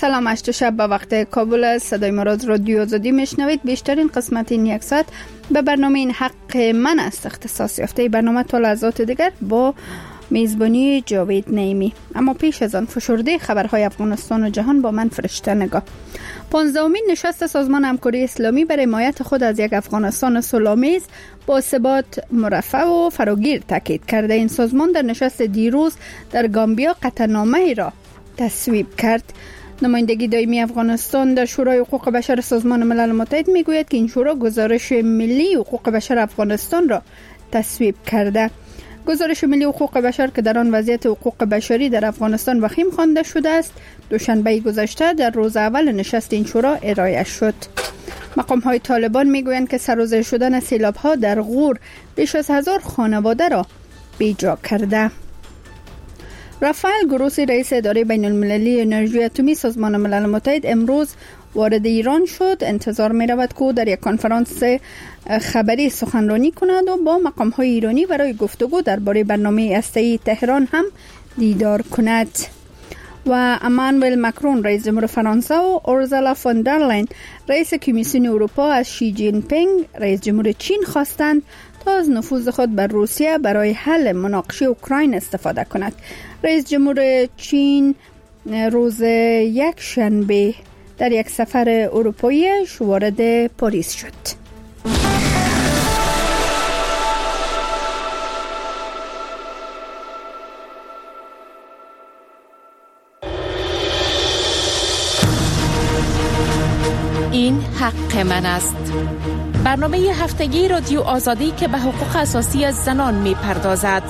سلام، 8 شب به وقت کابل است. صدای ما را از رادیو آزادی میشنوید. بیشترین قسمت این یک ساعت به برنامه این حق من است اختصاص یافته. برنامه تا لحظات دیگر با میزبانی جاوید نعیمی. اما پیش از آن فشرده خبرهای افغانستان و جهان با من فرشته نگاه. 15مین نشست سازمان همکاری اسلامی برای حمایت خود از یک افغانستان صلح‌آمیز با ثبات مرفع و فراگیر تاکید کرده. این سازمان در نشست دیروز در گامبیا قطعنامه‌ای را تصویب کرد. نمایندگی دائمی افغانستان در شورای حقوق بشر سازمان ملل متحد میگوید که این شورا گزارش ملی حقوق بشر افغانستان را تصویب کرده. گزارش ملی حقوق بشر که در آن وضعیت حقوق بشری در افغانستان وخیم خوانده شده است، دوشنبه گذشته در روز اول نشست این شورا ارائه شد. مقام‌های طالبان میگویند که سرازیر شدن سیلاب‌ها در غور بیش از 1000 خانواده را بیجا کرده. رافائل گروسی رئیس اداره بین المللی انرژی اتمی سازمان ملل متحد امروز وارد ایران شد. انتظار می رود که در یک کنفرانس خبری سخنرانی کند و با مقام‌های ایرانی برای گفتگو درباره برنامه هسته‌ای تهران هم دیدار کند. و امانوئل مکرون رئیس جمهور فرانسه و اورسولا فون در لاین رئیس کمیسیون اروپا از شی جین پینگ رئیس جمهور چین خواستند تا از نفوذ خود بر روسیه برای حل مناقشه اوکراین استفاده کند. رئیس جمهور چین روز یک شنبه در یک سفر اروپاییش وارد پاریس شد. این حق من است. برنامه هفتگی رادیو آزادی که به حقوق اساسی زنان می پردازد.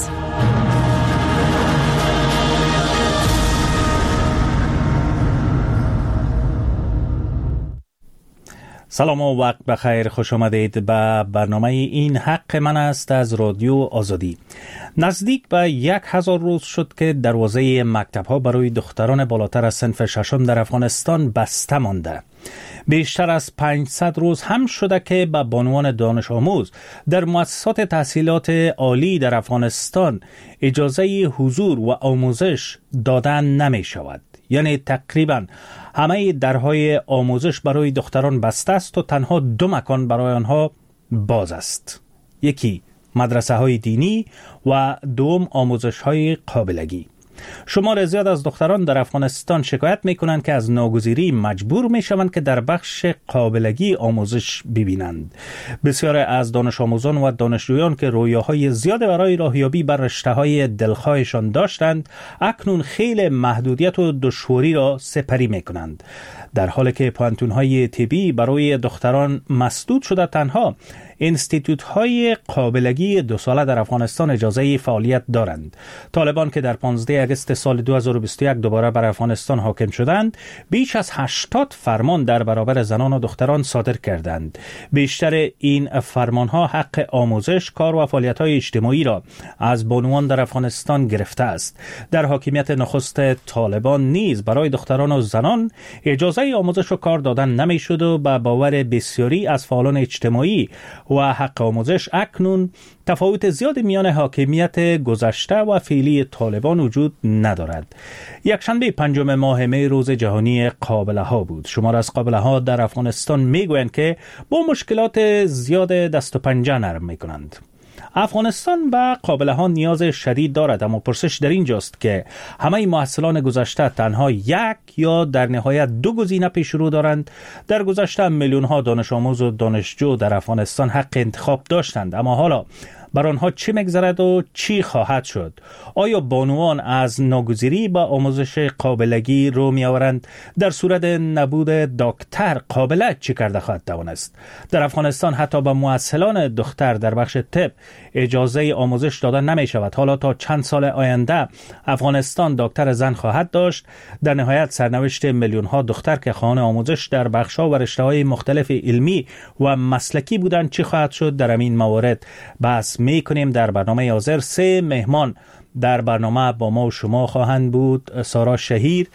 سلام و وقت بخیر، خوش آمدید به برنامه این حق من است از رادیو آزادی. نزدیک به 1000 روز شد که دروازه مکتب‌ها برای دختران بالاتر از صنف ششم در افغانستان بسته مانده. بیشتر از 500 روز هم شده که به بانوان دانش آموز در مؤسسات تحصیلات عالی در افغانستان اجازه حضور و آموزش دادن نمی شود. یعنی تقریبا همه درهای آموزش برای دختران بسته است و تنها 2 مکان برای آنها باز است. یکی مدرسه های دینی و دوم آموزش های قابلگی. شمار زیاد از دختران در افغانستان شکایت میکنند که از ناگزیری مجبور میشوند که در بخش قابلگی آموزش ببینند. بسیار از دانش آموزان و دانشجویان که رویاهای زیاد برای راهیابی بر رشته‌های دلخواهشان داشتند، اکنون خیلی محدودیت و دشواری را سپری میکنند. در حالی که پوانتون‌های طبی برای دختران مسدود شده، تنها انستیتوت‌های قابلگی 2 ساله در افغانستان اجازه فعالیت دارند. طالبان که در 15 اگست سال 2021 دوباره بر افغانستان حاکم شدند، بیش از 80 فرمان در برابر زنان و دختران صادر کردند. بیشتر این فرمانها حق آموزش، کار و فعالیت‌های اجتماعی را از بانوان در افغانستان گرفته است. در حاکمیت نخست طالبان نیز برای دختران و زنان اجازه آموزش و کار دادن نمی‌شد و به باور بسیاری از فعالان اجتماعی و حق آموزش اکنون تفاوت زیاد میان حاکمیت گذشته و فعلی طالبان وجود ندارد. یکشنبه 5 ماه می روز جهانی قابله ها بود. شمار از قابله ها در افغانستان میگویند که با مشکلات زیاد دست و پنجه نرم میکنند. افغانستان به قابله ها نیاز شدید دارد، اما پرسش در اینجاست که همه محصلان گذشته تنها یک یا در نهایت 2 گزینه پیش رو دارند. در گذشته میلیون ها دانش آموز و دانشجو در افغانستان حق انتخاب داشتند، اما حالا بر آنها چی میگذرد و چی خواهد شد؟ آیا بانوان از ناگزیری با آموزش قابلگی رو میآورند؟ در صورت نبود دکتر قابله چی کرده خواهد توانست؟ در افغانستان حتی به مؤهلان دختر در بخش طب اجازه آموزش داده نمی شود. حالا تا چند سال آینده افغانستان دکتر زن خواهد داشت. در نهایت سرنوشت میلیون ها دختر که خواهان آموزش در بخش‌ها و رشته‌های مختلف علمی و مسلکی بودند چی خواهد شد؟ در این موارد بحث میکنیم. در برنامه حاضر 3 مهمان در برنامه با ما و شما خواهند بود. سارا شهیر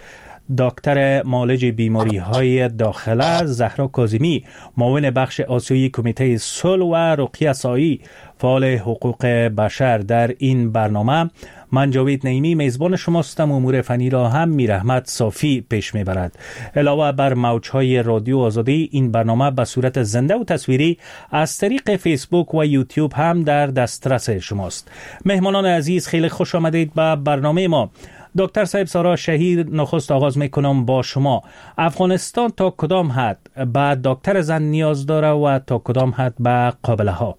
دکتر معالج بیماری‌های داخله زهرا کاظمی، معاون بخش آسیایی کمیته صلح و رقیه سایی، فعال حقوق بشر در این برنامه. من جاوید نعیمی میزبان شماستم. امور فنی را هم میرحمت صافی پیش میبرد. علاوه بر موجهای رادیو آزادی، این برنامه به صورت زنده و تصویری از طریق فیسبوک و یوتیوب هم در دسترس شماست. مهمانان عزیز، خیلی خوش آمدید به برنامه ما. دکتر صاحب سارا شهیر، نخست آغاز میکنم با شما. افغانستان تا کدام حد به دکتر زن نیاز داره و تا کدام حد به قابله ها؟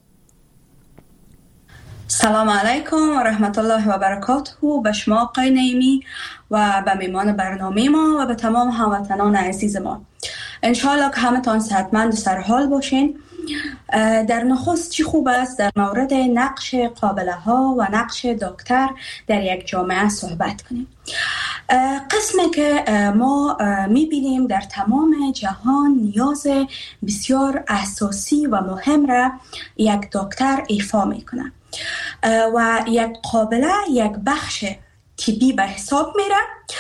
سلام علیکم و رحمت الله و برکاته به شما آقای نعیمی و به میمان برنامه ما و به تمام هموطنان عزیز ما. انشاءالله که همه تان صحتمند و سرحال باشین. در نخست چی خوب است در مورد نقش قابله ها و نقش دکتر در یک جامعه صحبت کنیم. قسمی که ما میبینیم در تمام جهان نیاز بسیار اساسی و مهم را یک دکتر ایفا میکنه و یک قابله یک بخش طبی به حساب میره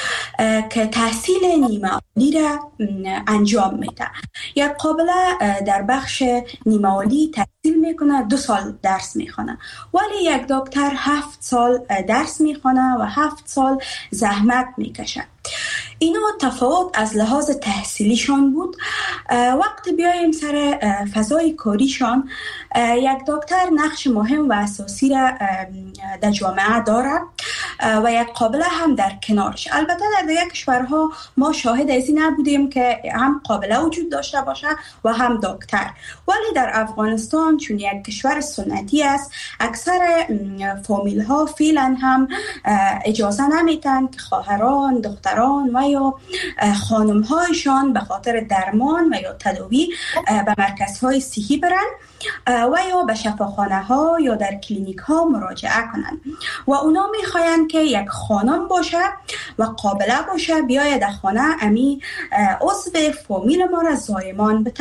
که تحصیل نیمه عالی را انجام میده. یک قابله در بخش نیمه عالی تحصیل میکنه، 2 سال درس میخونه، ولی یک دکتر 7 سال درس میخونه و 7 سال زحمت میکشه. اینا تفاوت از لحاظ تحصیلیشان بود. وقتی بیایم سر فضای کاریشان، یک دکتر نقش مهم و اساسی را در جامعه داره و یک قابله هم در کنارش. البته در دیگر کشورها ما شاهد از این نبودیم که هم قابله وجود داشته باشه و هم دکتر، ولی در افغانستان چون یک کشور سنتی است، اکثر فامیل ها فعلا هم اجازه نمیتن که خواهران، دختران و یا خانم هایشان به خاطر درمان و یا تداوی به مرکزهای صحی برن و یا به شفاخانه ها یا در کلینیک ها مراجعه کنن و اونا میخواین که یک خانم باشه و قابله باشه بیاید در خانه امی عضو فامیل ما را زایمان بده.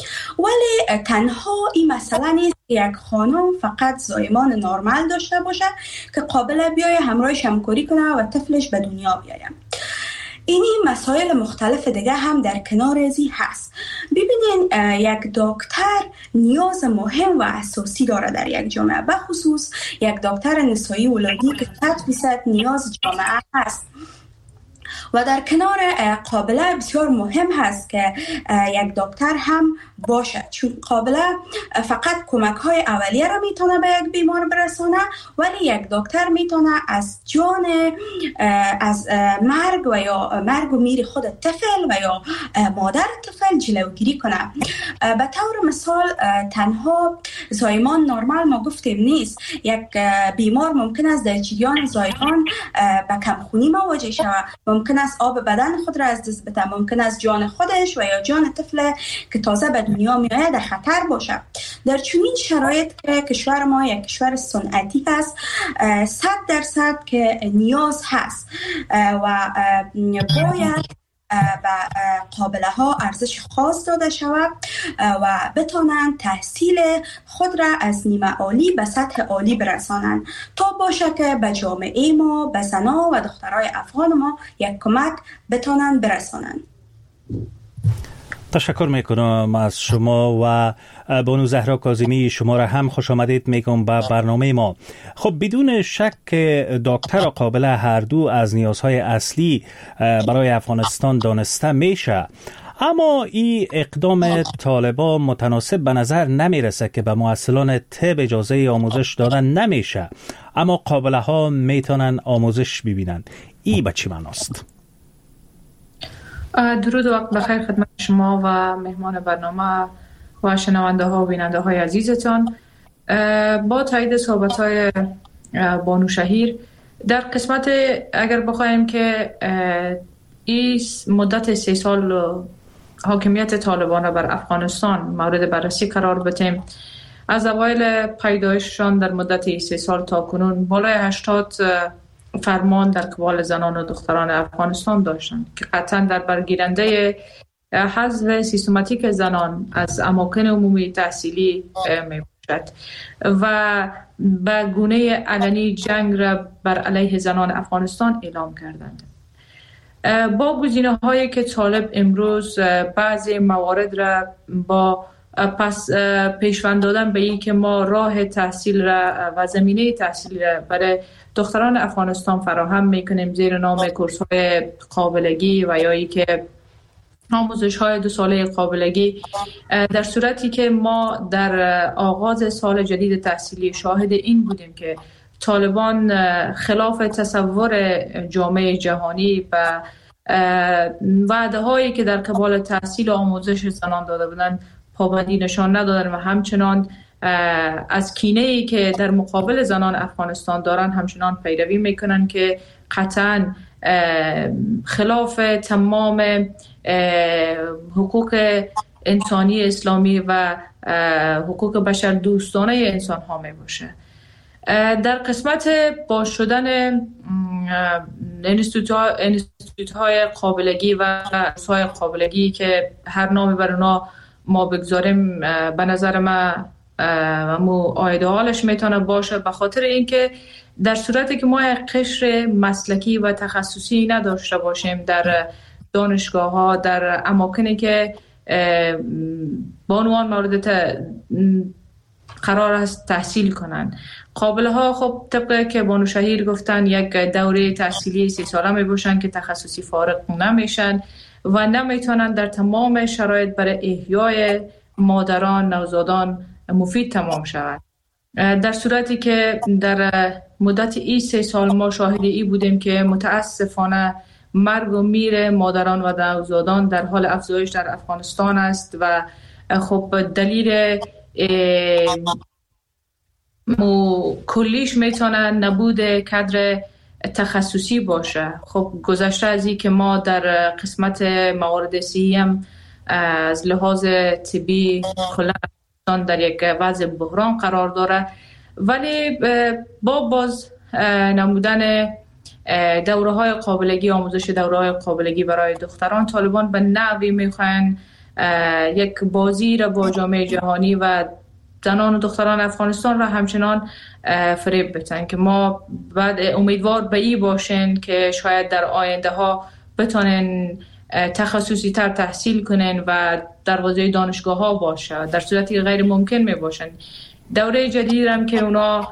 ولی تنها این مسئله نیست که یک خانم فقط زایمان نرمال داشته باشه که قابله بیایه همراهش همکاری کنه و طفلش به دنیا بیاید. اینی مسائل مختلف دیگه هم در کنار ازی هست. ببینین یک دکتر نیاز مهم و اساسی داره در یک جامعه، به خصوص یک دکتر نسایی ولادی که 100% نیاز جامعه هست. و در کنار قابله بسیار مهم هست که یک دکتر هم باشه، چون قابله فقط کمک های اولیه را میتونه به یک بیمار برسانه، ولی یک دکتر میتونه از جان از مرگ و یا مرگ و میر خود طفل و یا مادر طفل جلوگیری کنه. به طور مثال تنها زایمان نرمال ما گفتیم نیست، یک بیمار ممکن است در جریان زایمان به کمخونی مواجه شود، ممکن است آب بدن خود را از دست بده، ممکن است جان خودش و یا جان طفل که تازه به دنیا می آید در خطر باشه. در چنین شرایط که کشور ما یک کشور صنعتی است، 100% که نیاز هست و باید و قابله ها ارزش خاص داده شود و بتانند تحصیل خود را از نیمه عالی به سطح عالی برسانند تا باشه که به جامعه ما، به زنان و دخترای افغان ما یک کمک بتانند برسانند. تشکر میکنم از شما و بانو زهرا کاظمی، شما را هم خوش آمدید میگم به برنامه ما. خب بدون شک دکتر و قابله هر دو از نیازهای اصلی برای افغانستان دانسته میشه، اما این اقدام طالبان متناسب به نظر نمیرسه که به محصلان طب اجازه آموزش دادن نمیشه، اما قابله ها میتونن آموزش ببینن. این به چی معناست؟ درود و وقت بخیر خدمت شما و مهمان برنامه و شنونده ها و بیننده های عزیزتان. با تایید صحبت های بانو شهیر، در قسمت اگر بخوایم که این مدت 3 سال حاکمیت طالبان را بر افغانستان مورد بررسی قرار بدیم، از اوایل پیدایششان در مدت 3 سال تا کنون بالای 80 فرمان در قبال زنان و دختران افغانستان داشتند که قطعا در برگیرنده حذف سیستماتیک زنان از اماکن عمومی تحصیلی می باشد و به گونه علنی جنگ را بر علیه زنان افغانستان اعلام کردند. با گزینه‌هایی که طالب امروز بعضی موارد را با پیشوند دادن به این که ما راه تحصیل را و زمینه تحصیل را برای دختران افغانستان فراهم میکنیم زیر نام کورس‌های قابلگی و یا ای که آموزش‌های 2 ساله قابلگی، در صورتی که ما در آغاز سال جدید تحصیلی شاهد این بودیم که طالبان خلاف تصور جامعه جهانی و وعده هایی که در قبال تحصیل و آموزش زنان داده بودند پابندی نشان ندادن و همچنان از کینه‌ای که در مقابل زنان افغانستان دارن همچنان پیروی میکنن که قطعاً خلاف تمام حقوق انسانی اسلامی و حقوق بشر دوستانه انسان ها می باشه. در قسمت باز شدن انستیتوت های قابلگی و های قابلگی که هر نامی بر اونا ما بگذاریم، به نظر من ایدئالش میتونه باشه، به خاطر اینکه در صورتی که ما قشر مسلکی و تخصصی نداشته باشیم در دانشگاه ها، در اماکنی که بانوان مورد قرار است تحصیل کنن، قابله ها خب طبق که بانو شهیر گفتن یک دوره تحصیلی 3 ساله می باشن که تخصصی فارغ نمیشن و نمیتونن در تمام شرایط برای احیای مادران نوزادان مفید تمام شود. در صورتی که در مدت این 3 سال ما شاهد این بودیم که متاسفانه مرگ و میر مادران و نوزادان در حال افزایش در افغانستان است و خب دلیل کلیش میتونه نبود کادر تخصصی باشه. خب گذشته از این که ما در قسمت موارد صحی هم از لحاظ طبی کلا در یک وضع بحران قرار داره، ولی با باز نمودن دوره های قابلگی، آموزش دوره های قابلگی برای دختران، طالبان به نوعی میخواین یک بازی را با جامعه جهانی و زنان و دختران افغانستان را همچنان فریب بتن که ما بعد امیدوار به این باشین که شاید در آینده ها بتونن تخصصی تر تحصیل کنن و دروازه دانشگاه ها باشه، در صورتی غیر ممکن می باشن. دوره جدید هم که اونا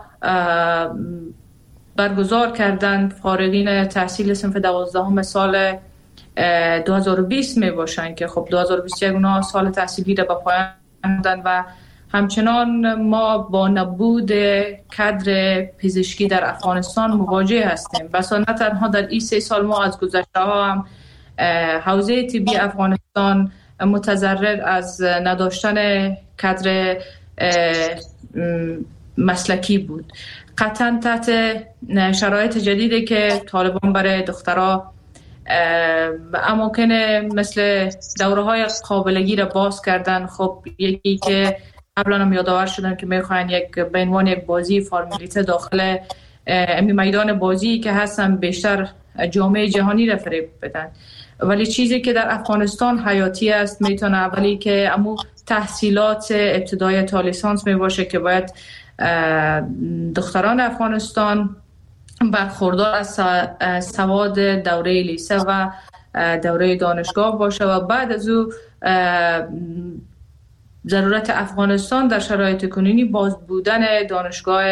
برگزار کردن فارغین تحصیل صنف 12 سال 2020 می باشن که خب 2021 اونا سال تحصیلی را به پایان بردن و همچنان ما با نبود کادر پزشکی در افغانستان مواجه هستیم. بس نه تنها در این 3 سال ما از گذشته ها هم حوزه طبی افغانستان متضرر از نداشتن کادر مسلکی بود. قطعا تحت شرایط جدیدی که طالبان برای دخترها اماکن مثل دوره های قابلگی را باز کردن، خب یکی که قبلا هم یادآور شدن که میخواین به عنوان یک بازی فرمالیته داخل میدان بازی که هستن بیشتر جامعه جهانی را فریب بدن، ولی چیزی که در افغانستان حیاتی است میتونه اولی که امو تحصیلات ابتدایی تا لیسانس می باشه که باید دختران افغانستان برخوردار از سواد دوره لیسه و دوره دانشگاه باشه و بعد از او ضرورت افغانستان در شرایط کنونی باز بودن دانشگاه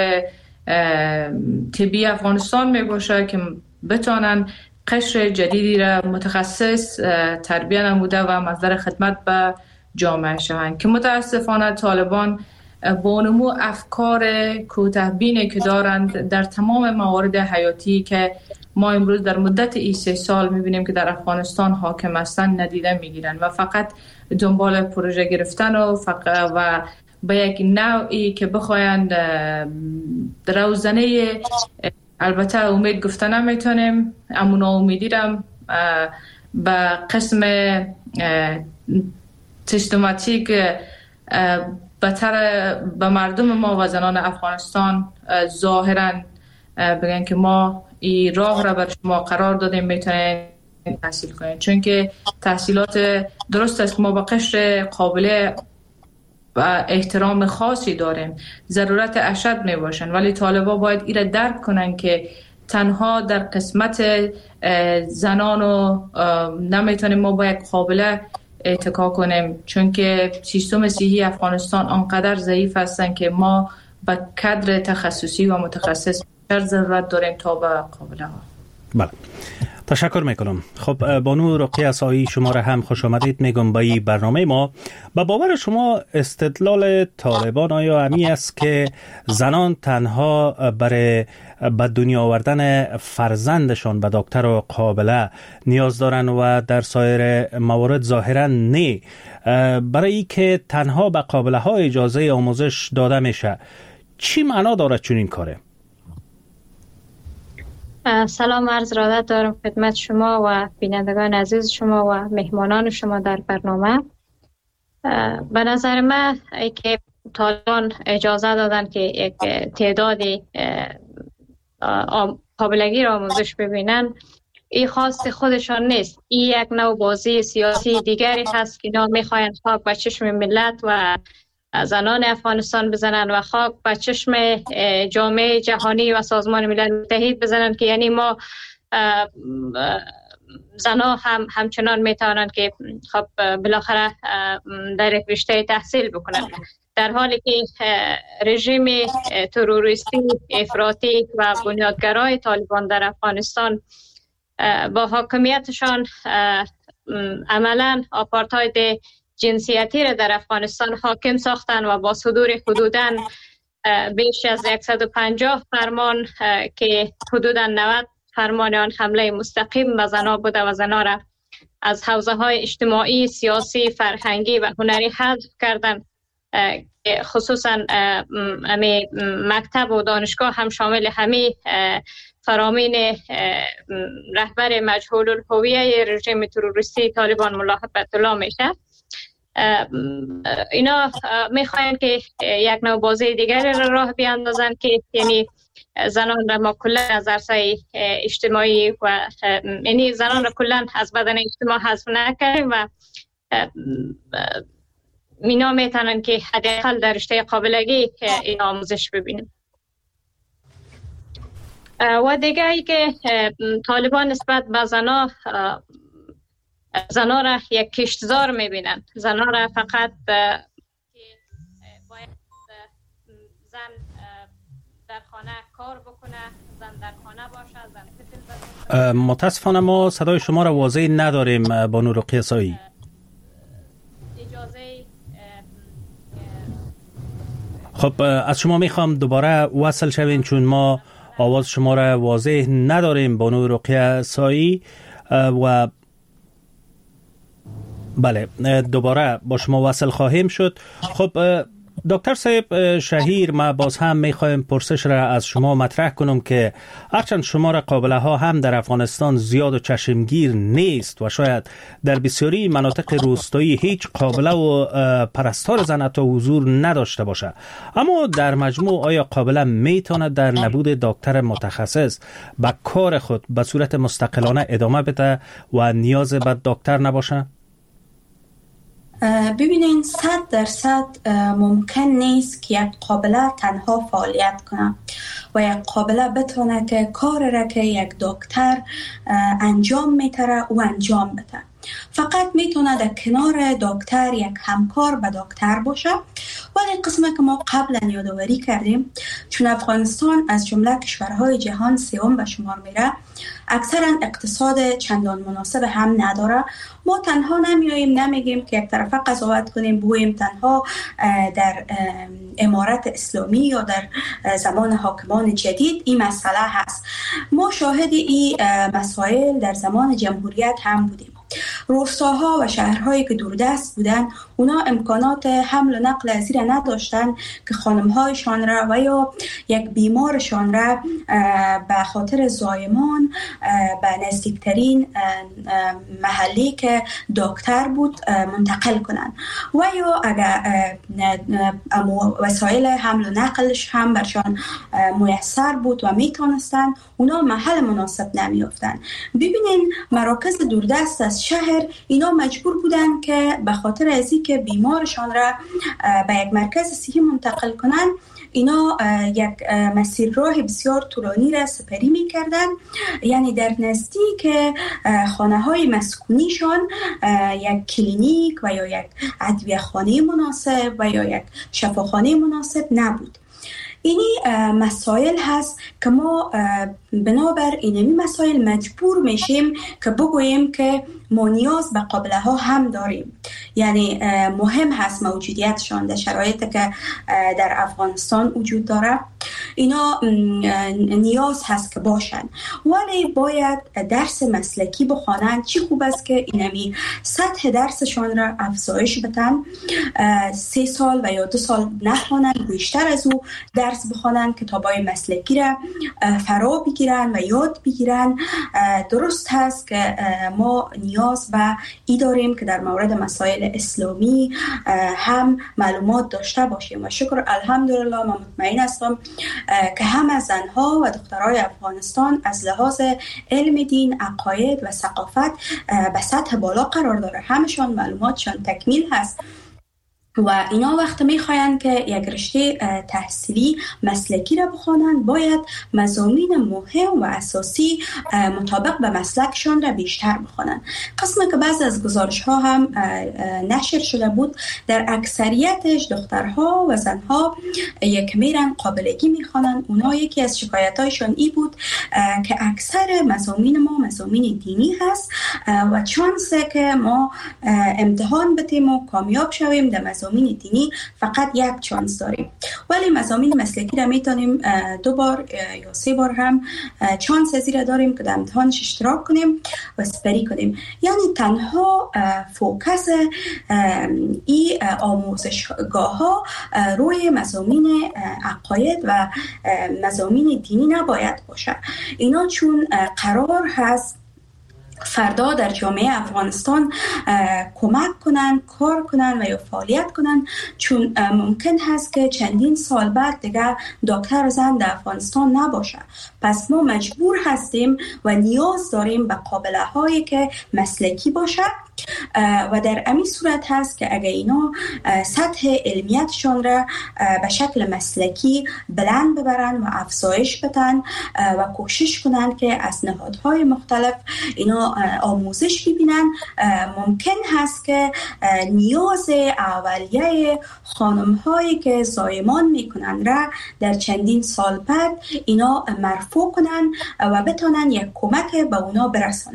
طبی افغانستان می باشه که بتونن قشر جدیدی را متخصص تربیت نموده و مصدر خدمت به جامعه شوند که متاسفانه طالبان با نمو افکار کوتاه‌بینی که دارند در تمام موارد حیاتی که ما امروز در مدت این 3 سال می‌بینیم که در افغانستان حاکم هستند ندیده می‌گیرند و فقط دنبال پروژه گرفتن و به یک نوعی که بخواید روزنه، البته امید گفتن نمیتونیم، اما ناامیدی رم به قسم سیستماتیک بهتر به مردم ما و زنان افغانستان ظاهرا بگن که ما این راه را بر شما قرار دادیم میتونین تحصیل کنین، چون که تحصیلات درست است که ما با قشر قابل و احترام خاصی داریم، ضرورت اشد می باشن، ولی طالبا باید این را درک کنن که تنها در قسمت زنان و نمیتونیم ما با یک قابله اتکا کنیم، چون که سیستم صحی افغانستان آنقدر ضعیف هستن که ما به کادر تخصصی و متخصص بیشتر ضرورت داریم تا به قابله ها. بله، تشکر میکنم. خب بانو رقیه عصایی، شما را هم خوش آمدید میگم به این برنامه ما. با باور شما استدلال طالبان آیا همی است که زنان تنها برای به دنیا آوردن فرزندشان به دکتر و قابله نیاز دارن و در سایر موارد ظاهرا نه، برای ای که تنها به قابله ها اجازه آموزش داده میشه؟ چی معنا داره چنین کاره؟ سلام عرض ارادت دارم خدمت شما و بینندگان عزیز شما و مهمانان شما در برنامه. به نظر من که طالبان اجازه دادن که یک تعدادی قابلگی را آموزش ببینن، این خواست خودشان نیست. این یک نوع بازی سیاسی دیگری هست که اینا میخواین خاک به چشم ملت و زنان افغانستان بزنن و خاک به چشم جامعه جهانی و سازمان ملل متحد بزنن که یعنی ما زنان همچنان میتوانند که خب بالاخره در یک رشته تحصیل بکنن، در حالی که رژیم تروریستی افراطی و بنیادگرای طالبان در افغانستان با حاکمیتشان عملاً آپارتاید جنسیتی را در افغانستان حاکم ساختن و با صدور حدوداً بیش از 150 فرمان که حدوداً 90 فرمان آن حمله مستقیم به زنان بوده و زنان را از حوزه های اجتماعی، سیاسی، فرهنگی و هنری حذف کردن، خصوصاً مکتب و دانشگاه هم شامل همه فرامین رهبر مجهول الهویه رژیم تروریستی طالبان ملا هیبت الله میشه. اینا میخواین که یک نوع بازی دیگری را راه بیاندازن که یعنی زنان را ما کلا از عرصه اجتماعی و یعنی زنان را کلا از بدن اجتماع حذف نکنیم و اینا میتونن که حداقل در رشته قابلگی این آموزش ببینیم. و دیگه ای که طالبان نسبت به زنا را یک کشتزار میبینن، زنا را فقط باید زن در خانه کار بکنه، زن در خانه باشه، زن فتل بزنه. متاسفانه ما صدای شما را واضح نداریم بانو رقیه عصایی. اجازه خب از شما میخوام دوباره وصل شوین چون ما آواز شما را واضح نداریم بانو رقیه عصایی. و بله دوباره با شما وصل خواهیم شد. خب دکتر صاحب شهیر، ما باز هم میخوایم پرسش را از شما مطرح کنم که هرچند شمار قابله ها هم در افغانستان زیاد و چشمگیر نیست و شاید در بسیاری مناطق روستایی هیچ قابله و پرستار زن تا حضور نداشته باشه، اما در مجموع آیا قابله میتونه در نبود دکتر متخصص به کار خود به صورت مستقلانه ادامه بده و نیاز به دکتر نباشه؟ ببینین 100% ممکن نیست که یک قابله تنها فعالیت کنه و یک قابله بتونه که کار را که یک دکتر انجام میتره و انجام بده. فقط میتونه در کنار دکتر یک همکار به دکتر باشه. ولی قسمه که ما قبلا یادآوری کردیم، چون افغانستان از جمله کشورهای جهان سوم به شمار میره، اکثرا اقتصاد چندان مناسب هم نداره. ما تنها نمیگیم که یک طرفه قضاوت کنیم بگوییم تنها در امارت اسلامی یا در زمان حاکمان جدید این مسئله هست. ما شاهد این مسائل در زمان جمهوریت هم بودیم. روستاها و شهرهایی که دوردست بودن اونا امکانات حمل و نقل از زیر نداشتن که خانمهایشان را و یا یک بیمارشان را به خاطر زایمان به نزدیکترین محلی که دکتر بود منتقل کنن و یا اگر وسایل حمل و نقلش هم برشان میسر بود و میتونستن اونا محل مناسب نمیافتن. ببینین مراکز دوردست از شهر خاطر اینا مجبور بودن که به خاطر از اینکه بیمارشان را به یک مرکز صحی منتقل کنن، اینا یک مسیر راه بسیار طولانی را سپری می کردن. یعنی در نزدیک خانه های مسکونیشان یک کلینیک و یا یک ادویه خانه مناسب و یا یک شفاخانه مناسب نبود. اینی مسائل هست که ما بنابر اینمی مسائل مجبور میشیم که بگوییم که ما نیاز به قابله ها هم داریم. یعنی مهم هست موجودیتشان در شرایطی که در افغانستان وجود داره. اینا نیاز هست که باشن، ولی باید درس مسلکی بخوانند. چی خوب است که اینمی سطح درسشان را افزایش بدن، 3 سال و یا 2 سال نخوانند، بیشتر از او درس بخوانند، کتابای مسلکی را فرا بگیرن و یاد بگیرن. درست هست که ما نیاز به ای داریم که در مورد مسائل اسلامی هم معلومات داشته باشیم و شکر الحمدلله من مطمئن هستم که همه زنها و دخترای افغانستان از لحاظ علم دین، عقاید و ثقافت به سطح بالا قرار داره. همشان معلوماتشان تکمیل هست و اینا وقت میخواین که یک رشته تحصیلی مسلکی را بخوانند، باید مضامین مهم و اساسی مطابق به مسلکشان را بیشتر بخوانند. قسمی که بعض از گزارش ها هم نشر شده بود، در اکثریتش دخترها و زنها یک میرن قابلگی میخوانند. اونا یکی از شکایتایشان ای بود که اکثر مضامین ما مضامین دینی هست و چانسه که ما امتحان بتیم و کامیاب شویم در مضامین دینی فقط یک چانس داریم، ولی مضامین مسلکی را میتونیم 2 بار یا 3 بار هم چانس ازی را داریم که در امتحانش اشتراک کنیم و سپری کنیم. یعنی تنها فوکس ای آموزشگاه ها روی مضامین عقاید و مضامین دینی نباید باشه. اینا چون قرار هست فردا در جامعه افغانستان کمک کنن، کار کنن و یا فعالیت کنن، چون ممکن هست که چندین سال بعد دیگه دکتر زن در افغانستان نباشه. پس ما مجبور هستیم و نیاز داریم به قابله هایی که مسلکی باشه و در امی صورت هست که اگر اینا سطح علمیتشان را به شکل مسلکی بلند ببرن و افزایش بدن و کوشش کنن که از نهادهای مختلف اینا آموزش ببینن، ممکن هست که نیاز اولیه خانم هایی که زایمان میکنن را در چندین سال بعد اینا مرفوع کنن و بتونن یک کمک به اونا برسونن.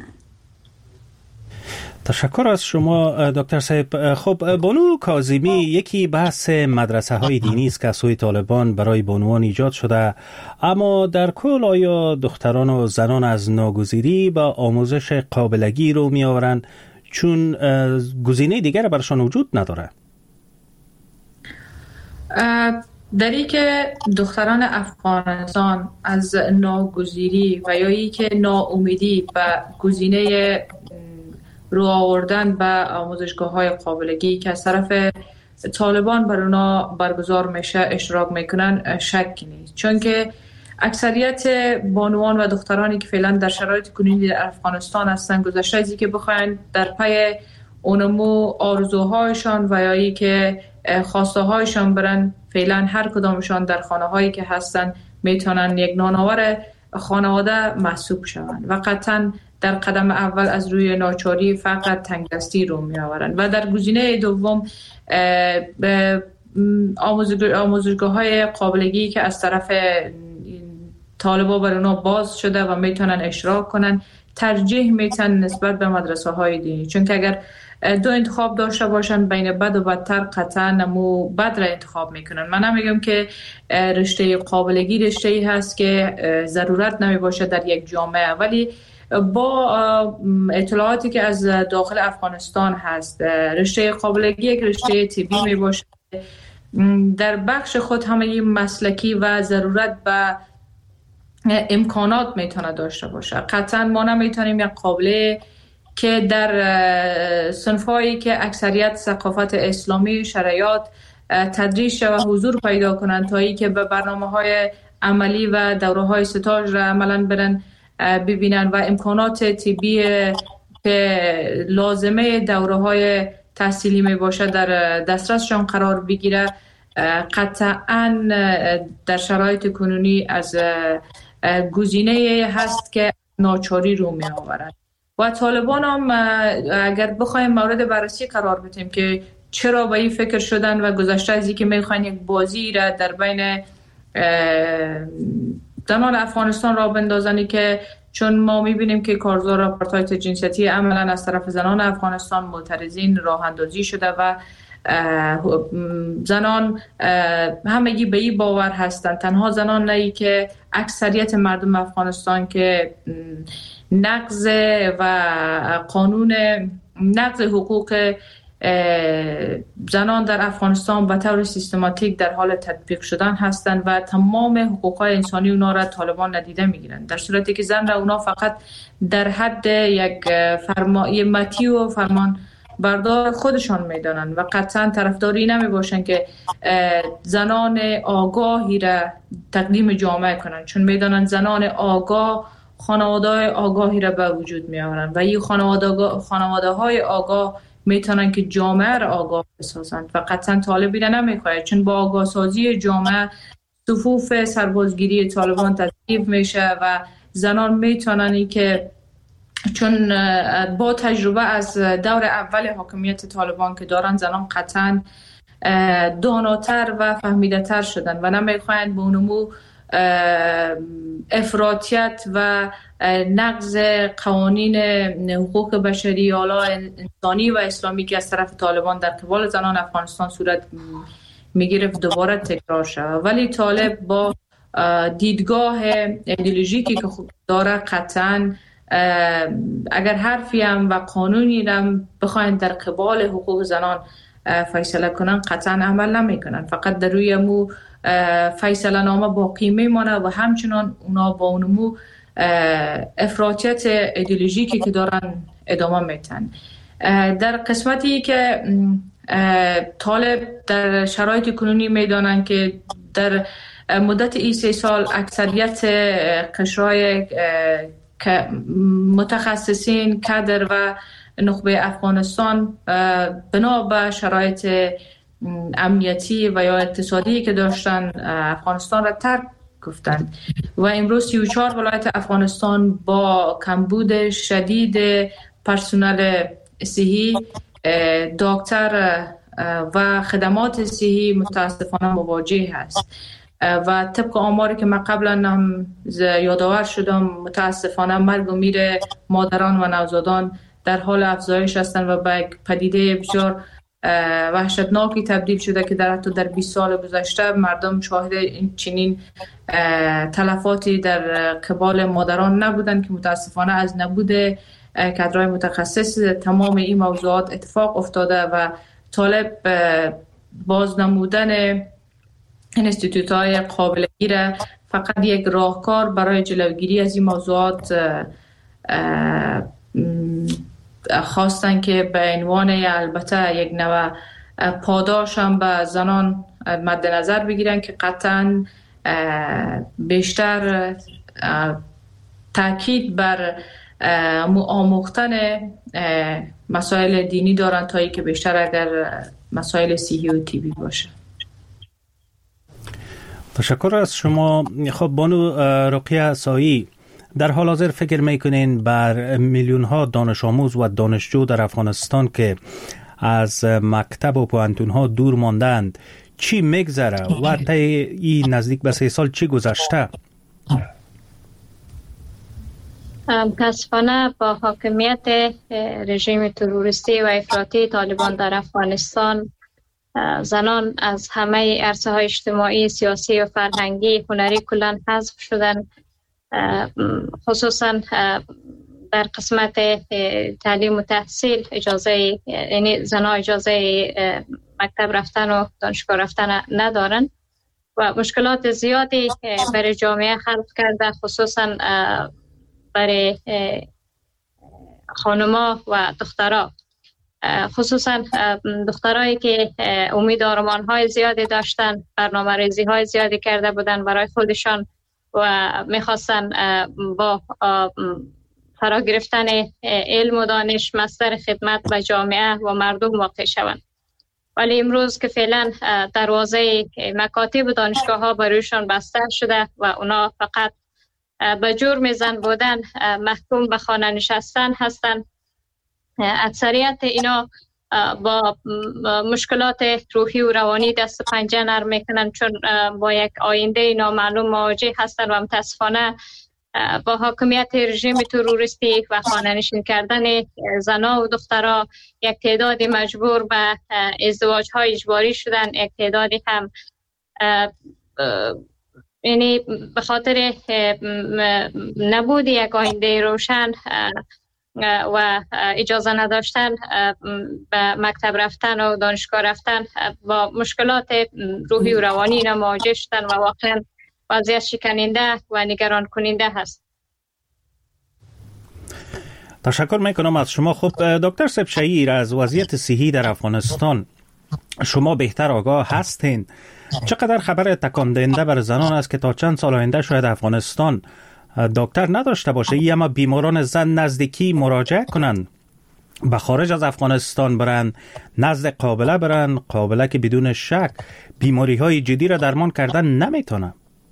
تشکر از شما دکتر صاحب. خب بانو کاظمی، یکی بحث مدرسه های دینی است که سوی طالبان برای بانوان ایجاد شده، اما در کل آیا دختران و زنان از ناگزیری با آموزش قابلگی رو می آورند چون گزینه دیگر برشان وجود نداره؟ در این که دختران افغانستان از ناگزیری و یا ای که ناامیدی به گزینه رو آوردن به آموزشگاه‌های قابلگی که از طرف طالبان بر اونا برگزار میشه اشتراک میکنن شک نیست، چون که اکثریت بانوان و دخترانی که فعلا در شرایط کنونی در افغانستان هستن، گذشته از که بخواین در پی اونمو آرزوهایشان و یا ای که خواسته هایشان برن، فعلا هر کدامشان در خانه هایی که هستن میتونن یک نانآور خانواده محسوب شوند و قطعا در قدم اول از روی ناچاری فقط تنگدستی رو می آورند و در گزینه دوم آموزشگاه های قابلگی که از طرف طالبا بر اونا باز شده و میتونن اشتراک کنن ترجیح میتن نسبت به مدرسه های دینی، چون که اگر 2 انتخاب داشته باشن بین بد و بدتر قطعا نمو بد را انتخاب میکنن. من نمیگم که رشته قابلگی رشته ای هست که ضرورت نمی باشه در یک جامعه، ولی با اطلاعاتی که از داخل افغانستان هست رشته قابلگی یک رشته طبی می باشه، در بخش خود همه مسلکی و ضرورت به امکانات میتونه داشته باشه. قطعا ما نمیتونیم یک قابله که در صنفایی که اکثریت ثقافت اسلامی شرایط تدریس و حضور پیدا کنند تا ای که به برنامه‌های عملی و دوره‌های ستاژ را عملاً برن ببینن و امکانات طبی که لازمه دوره های تحصیلی می باشه در دسترسشان قرار بگیره، قطعا در شرایط کنونی از گزینه هست که ناچاری رو می آورد. و طالبان هم اگر بخوایم مورد بررسی قرار بدیم که چرا به این فکر شدن و گذشته از اینکه میخواین یک بازی را در بین زنان افغانستان را بندازنی، که چون ما میبینیم که کارزار آپارتاید جنسیتی عملا از طرف زنان افغانستان معترضین راه اندازی شده و زنان همگی به این باور هستند، تنها زنان نه که اکثریت مردم افغانستان، که نقض و قانون نقض حقوق زنان در افغانستان به طور سیستماتیک در حال تطبیق شدن هستند و تمام حقوق‌های انسانی اونا را طالبان ندیده میگیرند، در صورتی که زن را اونا فقط در حد یک مطیع و فرمان بردار خودشان میدانند و قطعا طرفداری نمی باشند که زنان آگاهی را تقدیم جامعه کنند، چون میدانند زنان آگاه خانواده آگاهی را به وجود می آورند و این خانواده های آگاه میتونن که جامعه را آگاه بسازند و قطعا طالبی را نمیخواهد، چون با آگاه سازی جامعه صفوف سربازگیری طالبان تضعیف میشه و زنان میتونن که چون با تجربه از دور اول حاکمیت طالبان که دارن، زنان قطعا داناتر و فهمیده تر شدن و نمیخواهند به اونمو افراطیت و نقض قوانین حقوق بشری اعلی انسانی و اسلامی که از طرف طالبان در قبال زنان افغانستان صورت میگرفت دوباره تکرار شود. ولی طالب با دیدگاه ایدئولوژیکی که خود داره قطعا اگر حرفی هم و قانونی هم بخواین در قبال حقوق زنان فیصله کنن قطعا عمل نمی کنن، فقط در روی مو فیصله نامه باقی میمانه و همچنان اونا با اونمو افراطیت ایدئولوژیکی که دارن ادامه میتن. در قسمتی که طالب در شرایط کنونی میدانن که در مدت این 3 سال اکثریت قشرهای متخصصین کادر و نخبه افغانستان بنا به شرایط امنیتی و یا اقتصادی که داشتن افغانستان را ترک گفتند و امروز 34 ولایت افغانستان با کمبود شدید پرسنل صحی، دکتر و خدمات صحی متاسفانه مواجه هست و طبق آماری که من قبلا هم یادآور شدم متاسفانه مرگ و میر مادران و نوزادان در حال افزایش هستند و به پدیده بسیار وحشتناکی تبدیل شده که حتی در 20 سال گذشته مردم شاهد این چنین تلفاتی در قبال مادران نبودند که متاسفانه از نبود کادرهای متخصص تمام این موضوعات اتفاق افتاده و طالب بازنمودن انستیتوت‌های قابلگی را فقط یک راهکار برای جلوگیری از این موضوعات خواستن که به عنوان البته یک نوع پاداش هم به زنان مد نظر بگیرن که قطعا بیشتر تاکید بر آموختن مسائل دینی دارن تا ای که بیشتر اگر مسائل صحی و طبی باشه. تشکر از شما. خب بانو رقیه سایی، در حال حاضر فکر میکنین بر میلیون ها دانش آموز و دانشجو در افغانستان که از مکتب و پوهنتون ها دور ماندند چی میگذره و تا این نزدیک به 3 سال چی گذشته؟ متاسفانه با حاکمیت رژیم تروریستی و افراطی طالبان در افغانستان زنان از همه عرصه های اجتماعی، سیاسی و فرهنگی، هنری کلاً حذف شدن. خصوصا در قسمت تعلیم و تحصیل اجازه، یعنی زنان اجازه مکتب رفتن و دانشگاه رفتن ندارن و مشکلات زیادی برای جامعه خلق کرده، خصوصا برای خانما و دخترها، خصوصا دخترایی که امید آرمان‌های زیادی داشتن، برنامه‌ریزی‌های زیادی کرده بودن برای خودشان و میخواستن با فرا گرفتن علم و دانش مصدر خدمت به جامعه و مردم واقع شوند. ولی امروز که فعلا دروازه مکاتب و دانشگاه ها برویشان بسته شده و اونا فقط به جرم زن بودن محکوم به خانه نشستن هستند. اکثریت اینا با مشکلات روحی و روانی دست و پنجه نرم میکنن، چون با یک آینده نامعلوم مواجه هستند و متاسفانه با حاکمیت رژیم تروریستی و خانه نشین کردن زنها و دخترها یک تعدادی مجبور به ازدواج های اجباری شدن، یک تعدادی هم یعنی به خاطر نبود یک آینده روشن و اجازه نداشتن به مکتب رفتن و دانشگاه رفتن با مشکلات روحی و روانی اینا مواجه شدن و واقعا وضعیت شکننده و نگران کننده هست. تشکر میکنم از شما. خب دکتر سبشهیر، از وضعیت صحی در افغانستان شما بهتر آگاه هستین. چقدر خبر تکان دهنده بر زنان است که تا چند سال آینده شاید افغانستان دکتر نداشته باشه، یا اما بیماران زن نزدیکی مراجعه کنند به خارج از افغانستان برن، نزد قابله برن، قابله که بدون شک بیماری های جدی را درمان کردن نمیتونه.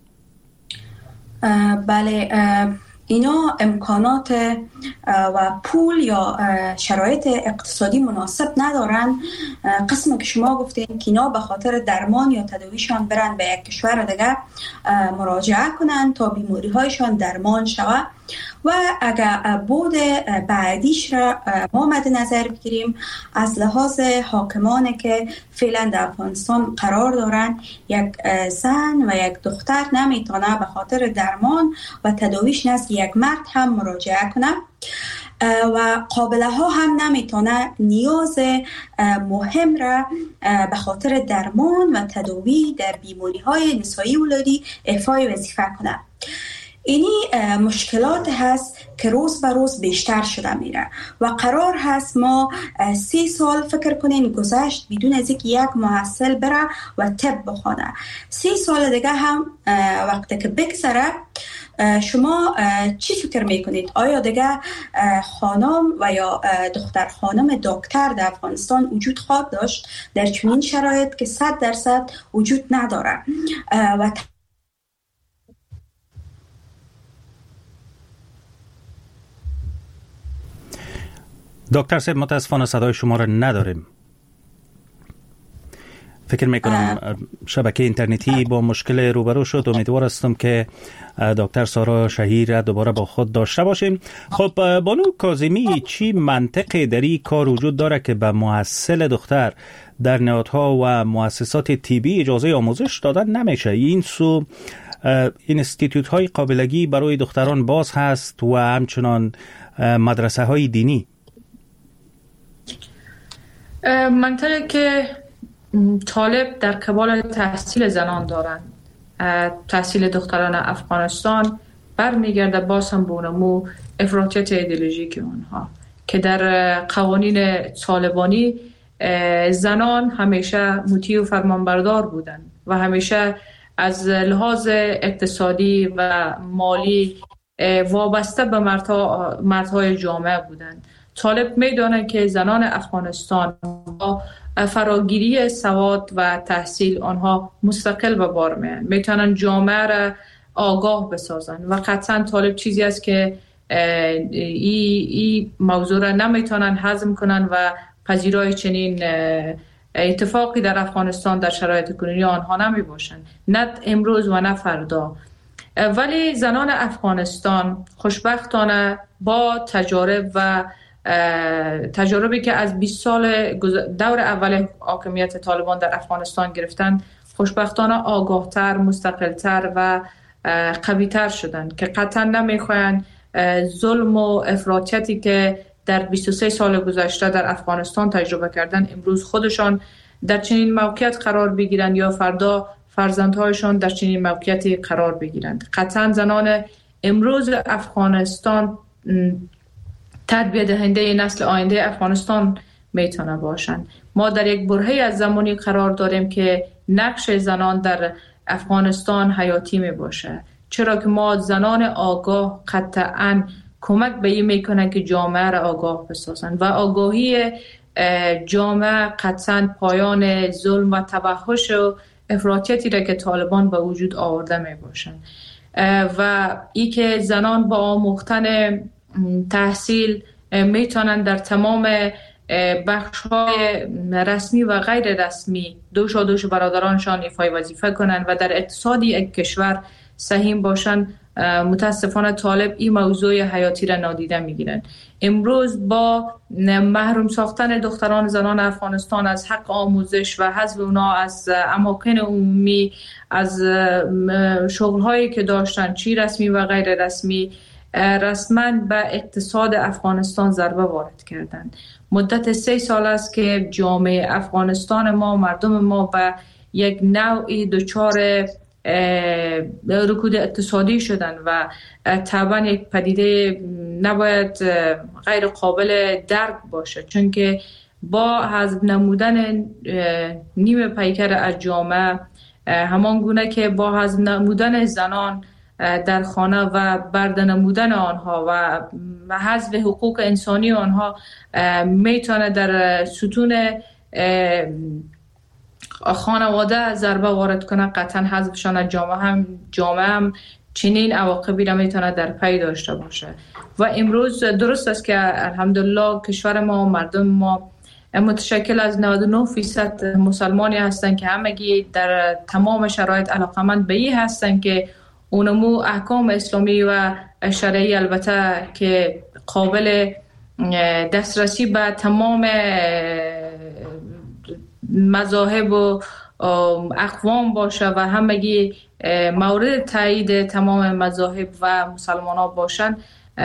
بله، اینا امکانات و پول یا شرایط اقتصادی مناسب ندارن. قسم که شما گفتین که اینا به خاطر درمان یا تداویشان برن به یک کشور دیگه مراجعه کنن تا بیماری هایشان درمان شود و اگر بود بعدیش را ما مد نظر بگیریم، از لحاظ حاکمانی که فعلا در افغانستان قرار دارن، یک زن و یک دختر نمیتونه به خاطر درمان و تداویش نزد یک مرد هم مراجعه کنه و قابله ها هم نمیتونه نیاز مهم را به خاطر درمان و تداوی در بیماری های نسایی ولادی ایفای وظیفه کنه. اینی مشکلات هست که روز به روز بیشتر شده میره و قرار هست ما 3 سال فکر کنین گذشت بدون از اینکه یک محصل بره و طب بخونه. 3 سال دیگه هم وقتی که بگذره شما چی فکر میکنید؟ آیا دیگه خانم و یا دختر خانم دکتر در افغانستان وجود خواهد داشت در چنین شرایط که 100% وجود نداره؟ و دکتر صاحب متاسفانه صدای شما را نداریم. فکر میکنم شبکه اینترنتی با مشکل روبرو شد. امیدوار هستم که دکتر سارا شهیر دوباره با خود داشته باشیم. خب بانو کاظمی، چی منطقی در این کار وجود داره که به محصل دختر در نهادها و مؤسسات طبی اجازه آموزش دادن نمیشه؟ این سو اینستیتوت های قابلگی برای دختران باز هست و همچنان مدرسه های دینی. منطقه که طالب در قبال تحصیل زنان دارند، تحصیل دختران افغانستان برمیگرده باز هم به اونمو افراطیت ایدئولوژیک اونها که در قوانین طالبانی زنان همیشه مطیع و فرمانبردار بودند و همیشه از لحاظ اقتصادی و مالی وابسته به مردهای جامعه بودند. طالب میدونه که زنان افغانستان با فراگیری سواد و تحصیل آنها مستقل به بار میتونن جامعه را آگاه بسازن و قطعا طالب چیزی است که این موضوع را نمیتونن هضم کنن و پذیرای چنین اتفاقی در افغانستان در شرایط کنونی آنها نمی باشن، نه امروز و نه فردا. ولی زنان افغانستان خوشبختانه با تجارب و تجربی که از 20 سال دور اول حاکمیت طالبان در افغانستان گرفتن، خوشبختانه آگاهتر، مستقلتر و قویتر شدن که قطعا نمیخواین ظلم و افراطیتی که در 23 سال گذشته در افغانستان تجربه کردن امروز خودشان در چنین موقعیت قرار بگیرند یا فردا فرزندهایشان در چنین موقعیتی قرار بگیرند. قطعا زنان امروز افغانستان تربیت دهنده نسل آینده افغانستان میتونه باشند. ما در یک برهه از زمانی قرار داریم که نقش زنان در افغانستان حیاتی می باشه، چرا که ما زنان آگاه قطعاً کمک به این میکنه که جامعه را آگاه بسازن و آگاهی جامعه قطعا پایان ظلم و تبحش و افراطیتی را که طالبان به وجود آورده می باشن و ای که زنان با آموختن تحصیل میتونن در تمام بخش‌های رسمی و غیر رسمی دوش برادرانشان ایفای وظیفه کنند و در اقتصادی یک کشور سهیم باشند. متاسفانه طالب این موضوع حیاتی را نادیده میگیرن. امروز با محروم ساختن دختران زنان افغانستان از حق آموزش و حذف اونا از اماکن عمومی، از شغل‌هایی که داشتن چی رسمی و غیر رسمی، رسما به اقتصاد افغانستان ضربه وارد کردند. مدت 3 سال است که جامعه افغانستان ما، مردم ما به یک نوعی دچار رکود اقتصادی شدن و طبعا یک پدیده نباید غیر قابل درک باشه، چون که با حذف نمودن نیم پیکر از جامعه، همان گونه که با حذف نمودن زنان در خانه و برده نمودن آنها و حذف حقوق انسانی آنها میتونه در ستون خانواده ضربه وارد کنه، قطعا حذفشان از جامعه هم چنین عواقبی را میتونه در پی داشته باشه. و امروز درست است که الحمدلله کشور ما و مردم ما متشکل از 99% مسلمانی هستند که همگی در تمام شرایط علاقمند به این هستند که اونمو احکام اسلامی و شرعی البته که قابل دسترسی به تمام مذاهب و اقوام باشه و همگی مورد تایید تمام مذاهب و مسلمان ها باشن،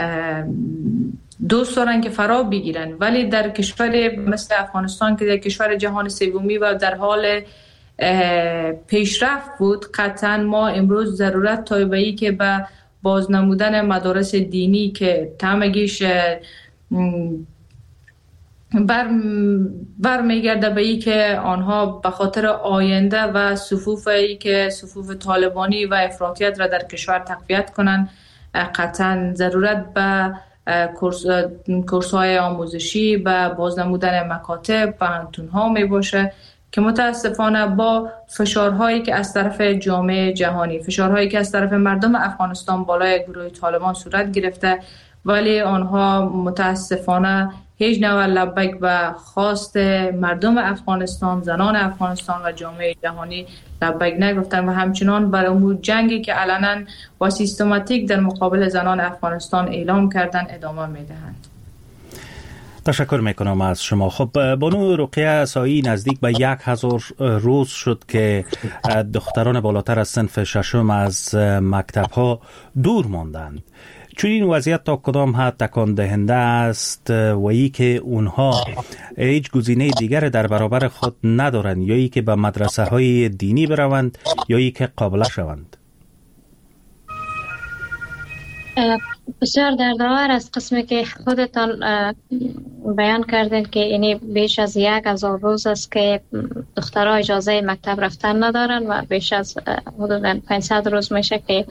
دوست دارن که فرا بگیرن. ولی در کشور مثل افغانستان که در کشور جهان سومی و در حال پیشرفت بود، قطعا ما امروز ضرورت تایبه‌ای که به بازنمودن مدارس دینی که همگیش برمیگرده به ای که آنها به خاطر آینده و صفوف طالبانی و افراطیت را در کشور تقویت کنند، قطعا ضرورت به کورس‌های آموزشی، به بازنمودن مکاتب، پانتون‌ها می باشه که متاسفانه با فشارهایی که از طرف جامعه جهانی، فشارهایی که از طرف مردم افغانستان بالای گروه طالبان صورت گرفته، ولی آنها متاسفانه هیچ نوع لبک به خواست مردم افغانستان، زنان افغانستان و جامعه جهانی لبک نگفتن و همچنان برای اون جنگی که علنا و سیستماتیک در مقابل زنان افغانستان اعلام کردن ادامه میدهند. تشکر میکنم از شما. خب بانو رقیه سایی، نزدیک به 1000 روز شد که دختران بالاتر از صنف ششم از مکتب ها دور ماندند. چون این وضعیت تا کدام حد تکان دهنده است و ای که اونها هیچ گزینه دیگر در برابر خود ندارند، یا ای که به مدرسه های دینی بروند یا ای که قابله شوند؟ بسیار دردآور است قسمی که خودتان بیان کردین که اینی بیش از 1000 روز است که دخترها اجازه مکتب رفتن ندارن و بیش از حدود 500 روز میشه که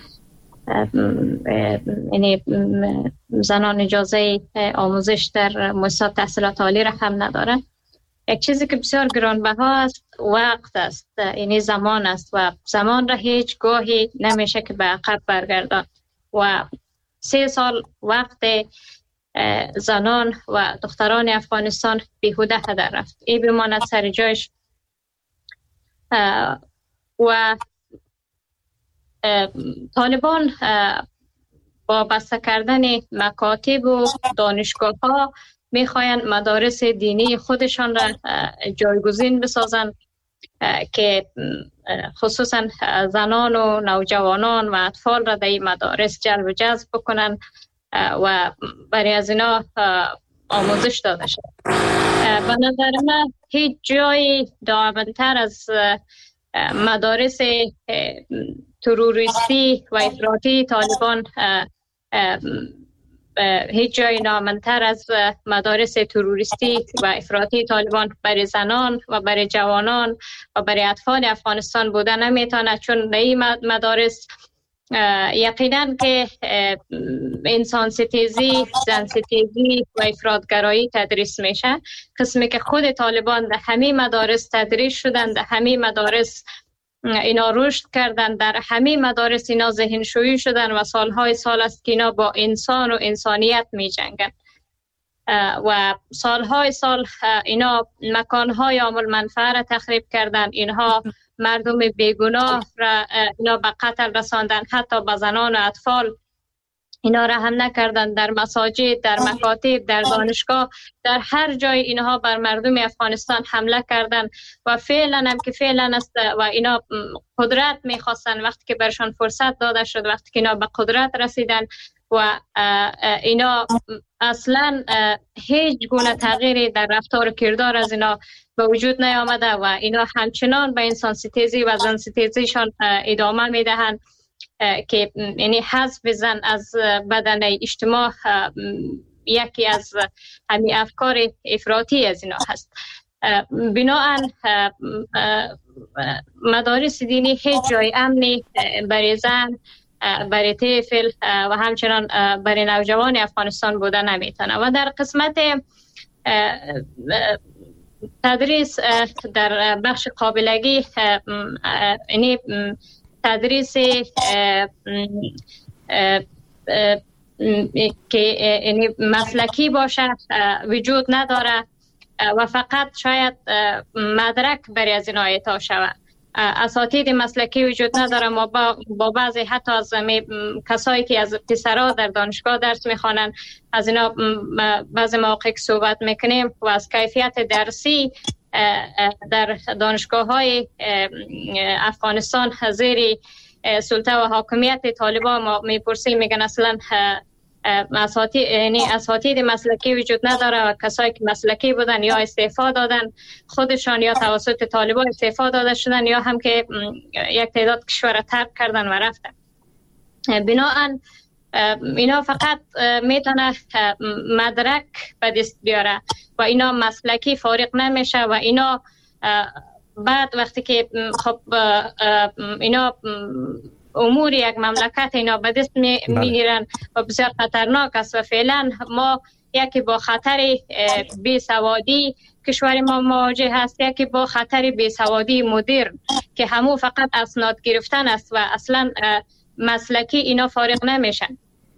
یعنی زنان اجازه آموزش در مؤسسات تحصیلات عالی را هم ندارن. یک چیزی که بسیار گرانبها است وقت است، یعنی زمان است و زمان را هیچ گاهی نمیشه که به عقب برگردان و 3 سال وقت زنان و دختران افغانستان بیهوده هدر رفت. این بماند سر جایش و طالبان با بسته کردن مکاتب و دانشگاه ها میخواین مدارس دینی خودشان را جایگزین بسازند که خصوصا زنان و نوجوانان و اطفال را در این مدارس جلب و جذب بکنن و برای از اینا آموزش داده شد. به نظر من هیچ جای دعوتر از مدارس تروریستی و افراطی طالبان، هیچ جای نامنتر از مدارس تروریستی و افراطی طالبان برای زنان و برای جوانان و برای اطفال افغانستان بوده نمیتونه، چون در این مدارس یقینا که انسان ستیزی، زن ستیزی و افراطگرایی تدریس میشه. قسمی که خود طالبان در همه مدارس تدریس شدن، در همه مدارس اینا رشد کردن، در همه مدارس اینا ذهنشویی شدن و سالهای سال است که اینا با انسان و انسانیت می جنگن و سالهای سال اینا مکانهای عامل منفعه را تخریب کردن، اینها مردم بیگناه را اینا به قتل رساندن، حتی به زنان و اطفال اینا را هم نکردن. در مساجد، در مکاتب، در دانشگاه، در هر جای اینها بر مردم افغانستان حمله کردن و فعلا هم که فعلا است و اینا قدرت میخواستن. وقتی که برشان فرصت داده شد، وقتی که اینا به قدرت رسیدن و اینا اصلا هیچ گونه تغییری در رفتار و کردار از اینا به وجود نیامده و اینا همچنان به انسان ستیزی و زن ستیزیشان ادامه میدهند که یعنی حذف زن از بدن اجتماع یکی از همین افکار افراطی از اینا هست. بناهن مدارس دینی هیچ جای امنی برای زن، برای طفل و همچنان برای نوجوان افغانستان بوده نمیتونه. و در قسمت تدریس در بخش قابلگی، یعنی تدریس که یعنی مسلکی باشه وجود نداره و فقط شاید مدرک برای از اینا اعطا شود. اساتید مسلکی وجود نداره. ما با بعضی حتی از کسایی که از پسرها در دانشگاه درس میخوانن از اینا بعضی مواقع صحبت میکنیم و از کیفیت درسی در دانشگاه های افغانستان زیر سلطه و حاکمیت طالبان ما میپرسیم، میگن اصلا اساتید مسلکی وجود نداره و کسایی که مسلکی بودن یا استعفا دادن خودشان یا توسط طالبان استعفا داده شدن یا هم که یک تعداد کشور را ترک کردن و رفتن. بناهن اینا فقط میتونه مدرک به دست بیاره و اینا مسلکی فارغ نمیشه و اینا بعد وقتی که خب اینا امور یک مملکت اینا به دست میگیرن و بسیار خطرناک است و فعلا ما یکی با خطر بیسوادی کشور ما مواجه هست، یکی با خطر بیسوادی مدرن که همو فقط اسناد گرفتن است و اصلا مسلکی اینا فارغ نمیشن.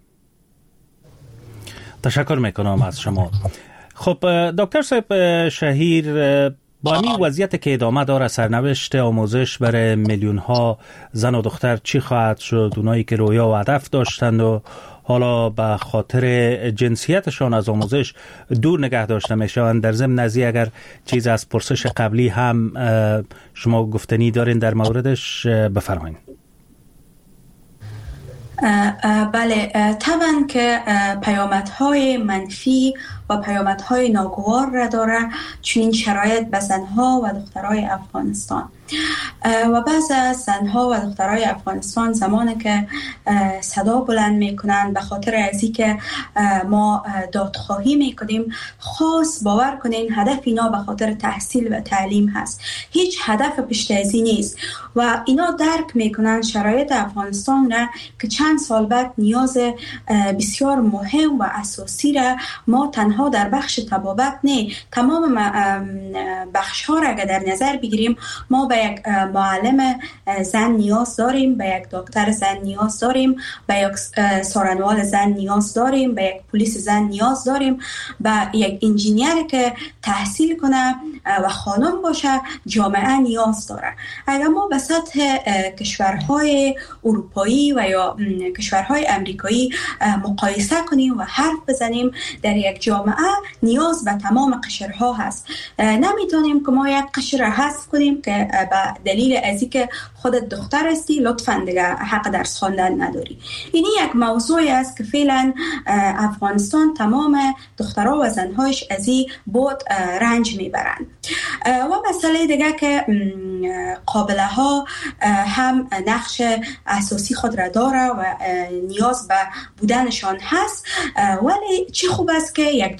تشکر میکنم از شما. خب دکتر صاحب شهیر، با این وضعیت که ادامه داره سرنوشت آموزش برای میلیون ها زن و دختر چی خواهد شد؟ اونایی که رویا و هدف داشتند و حالا به خاطر جنسیتشان از آموزش دور نگه داشته میشوند. در ضمن نزی اگر چیز از پرسش قبلی هم شما گفتنی دارین در موردش بفرمایید. بله، طبعا که پیامدهای منفی و پیامدهای ناگوار را داره چنین شرایط به زنها و دخترای افغانستان و بعض از زنها و دخترای افغانستان زمانی که صدا بلند میکنن به خاطر ازی که ما دادخواهی میکنیم، خاص باور کنین هدف اینا به خاطر تحصیل و تعلیم هست، هیچ هدف پشت ازی نیست و اینا درک میکنن شرایط افغانستان را که چند سال بعد نیاز بسیار مهم و اساسی را ما تنها در بخش طبابت نه، تمام بخش ها را اگر در نظر بگیریم ما به یک معلم زن نیاز داریم، به یک دکتر زن نیاز داریم، به یک سارنوال زن نیاز داریم، به یک پلیس زن نیاز داریم، به یک انجینیر که تحصیل کنه و خانم باشه جامعه نیاز داره. اگر ما به سطح کشورهای اروپایی و یا کشورهای امریکایی مقایسه کنیم و حرف بزنیم، در یک جامعه نیاز به تمام قشرها هست. نمیتونیم که ما یک قشر را حذف کنیم که به دلیل ازی که خودت دختر هستی لطفاً دیگه حق درس خواندن نداری. این یک موضوعی است که فعلا افغانستان تمام دخترها و زنهایش ازی بود رنج میبرند. و مسئله دیگه که قابله ها هم نقش اساسی خود را داره و نیاز به بودنشان هست، ولی چی خوب است که یک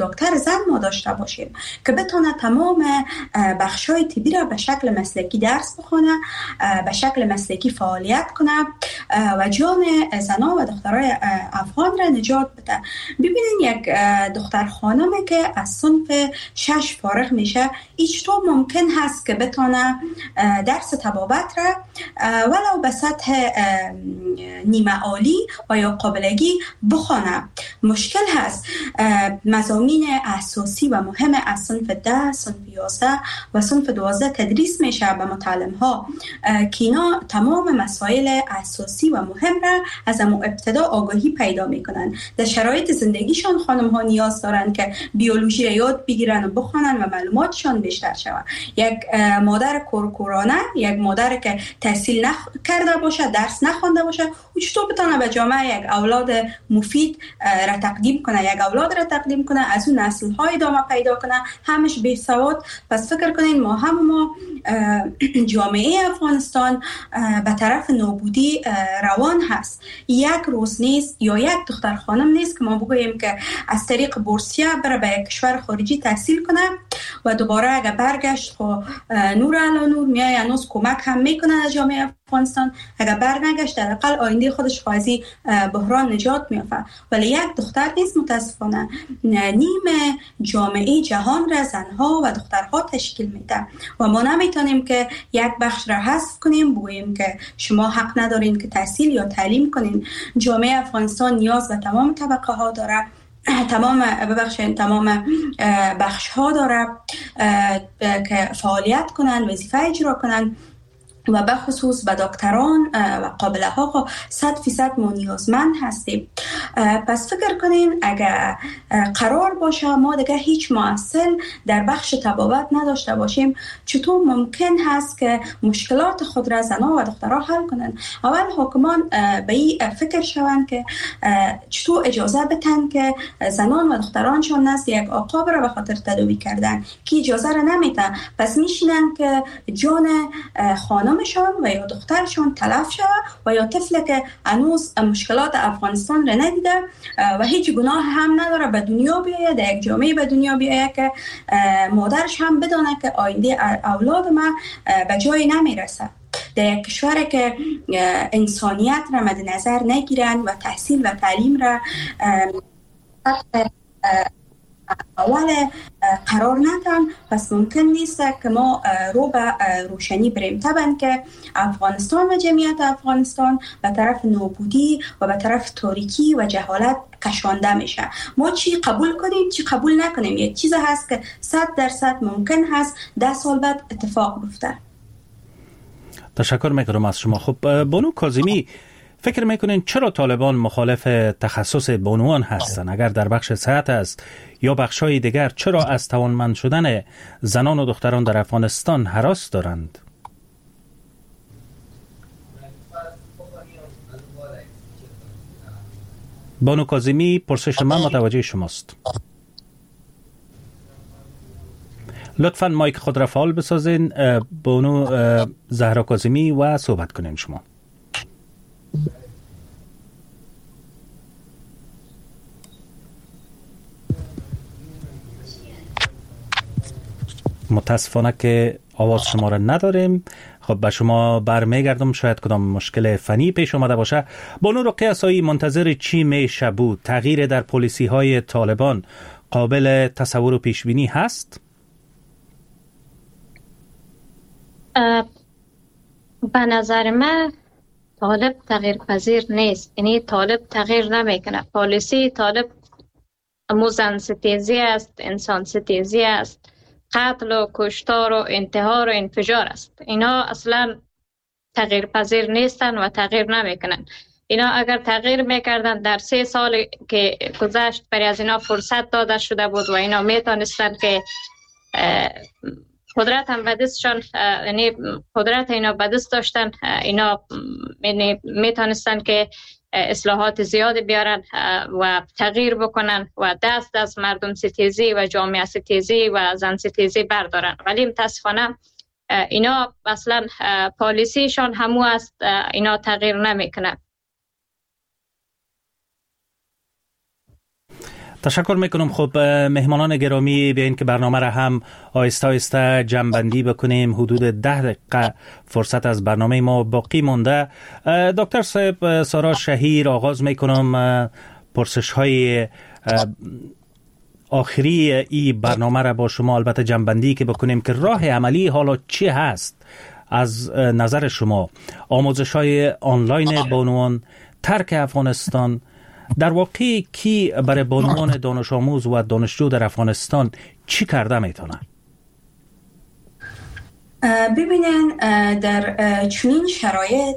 دکتر زن ما داشته باشیم که بتونه تمام بخشای طبی را به شکل مسلکی درس بخونه، به شکل مسلکی فعالیت کنه و جان زنان و دخترای افغان را نجات بده. ببینین یک دختر خانمی که از صنف 6 فارغ میشه، هیچ طور ممکن هست که بتونه درس طبابت را ولو به سطح نیمه عالی و یا قابلگی بخونه. مشکل هست مضامین اساسی و مهم از صنف 10، صنف 11 و صنف 12 تدریس میشه به متعلم ها که اینا تمام مسائل اساسی و مهم را از ابتدا آگاهی پیدا میکنن. در شرایط زندگیشان خانم ها نیاز دارن که بیولوژی را یاد بگیرن و بخونن و معلوماتشان بیشتر شود. یک مادر کورکورانه، یک مادر که تحصیل نکرده باشه، درس نخوانده باشه، او چطور بتونه به جامعه یک اولاد مفید را تقدیم کنه، یک اولاد را تقدیم کنه، از اون نسل های ادامه پیدا کنه، همش بی سواد. پس فکر کنین ما جامعه افغانستان به طرف نابودی روان هست. یک روز نیست یا یک دختر خانم نیست که ما بگوییم که از طریق بورسیه بره به یک کشور خارجی تحصیل کنه و دوباره اگر برگشت خب نور علی نور میای هنوز کمک هم میکنه از جامعه افغانستان. اگر برنگشت در اقل آینده خودش از بحران نجات میافه. ولی یک دختر نیست متاسفانه. نیم جامعه جهان را زنها و دخترها تشکیل میده و ما نمیتونیم که یک بخش را حذف کنیم بگوییم که شما حق ندارین که تحصیل یا تعلیم کنین. جامعه افغانستان نیاز به تمام طبقه ها داره، تمام بخش ها داره که فعالیت کنن، وظیفه اجرا کنن و به خصوص به دکتران و قابله ها 100% ما نیازمند هستیم. پس فکر کنین اگر قرار باشه ما دیگه هیچ معسل در بخش طبابت نداشته باشیم، چطور ممکن هست که مشکلات خود را زنان و دخترها حل کنن؟ اول حکمان به این فکر شوند که چطور اجازه بتن که زنان و دخترانشون نزد یک آقا بره به خاطر تداوی کردن که اجازه را نمیده. پس میشینن که جان خانمشان و یا دخترشان تلف شود و یا طفل که هنوز مشکلات افغانستان را ندیده و هیچ گناه هم نداره به دنیا بیاید، در یک جامعه به دنیا بیاید که مادرش هم بدانه که آینده اولاد ما به جای نمیرسه. در یک کشور که انسانیت را مد نظر نگیرن و تحصیل و تعلیم را اول قرار ندن، پس ممکن نیست که ما رو به روشنی بریم. طبعا که افغانستان و جمعیت افغانستان به طرف نابودی و به طرف تاریکی و جهالت کشانده میشه. ما چی قبول کنیم چی قبول نکنیم یک چیز هست که 100% ممکن هست 10 سال بعد اتفاق بیفته. تشکر میکنم از شما. خب بانو کاظمی، فکر میکنین چرا طالبان مخالف تخصص بانوان هستند؟ اگر در بخش صحت است یا بخش‌های دیگر، چرا از توانمند شدن زنان و دختران در افغانستان هراس دارند؟ بانو کاظمی، پرسش من متوجه شماست. لطفاً مایک خود را فعال بسازین بانو زهرا کاظمی و صحبت کنین شما. متاسفانه که آواز شما را نداریم. خب به شما برمیگردم، شاید کدام مشکل فنی پیش آمده باشه. بانو رقیه اسایی، منتظر چی میشه بود؟ تغییر در پالیسی های طالبان قابل تصور و پیش بینی هست؟ به نظر من طالب تغییر پذیر نیست. یعنی طالب تغییر نمیکنه. پالیسی طالب زن ستیزی است، انسان ستیزی است، قتل و کشتار و انتحار و انفجار است. اینا اصلا تغییر پذیر نیستن و تغییر نمیکنن. اینا اگر تغییر میکردن در 3 سال که گذشت برای از اینا فرصت داده شده بود و اینا میتونستن که قدرت هم به دستشان، یعنی قدرت اینا به دست داشتن، اینا میتونستن که اصلاحات زیاد بیارن و تغییر بکنن و دست از مردم ستیزی و جامعه ستیزی و زن ستیزی بردارن. ولی متاسفانه اینا اصلا پالیسیشان همو است، اینا تغییر نمیکنن. تشکر میکنم. خب مهمانان گرامی، بیاین که برنامه را هم آهسته آهسته جمع‌بندی بکنیم. حدود 10 دقیقه فرصت از برنامه ما باقی مونده. دکتر صاحب سارا شهیر، آغاز میکنم پرسش های آخری این برنامه را با شما البته جمع‌بندی که بکنیم که راه عملی حالا چی هست از نظر شما؟ آموزش های آنلاین بانوان، ترک افغانستان، در واقع کی برای بانوان دانش آموز و دانشجو در افغانستان چی کرده میتونه؟ ببینن در چنین شرایط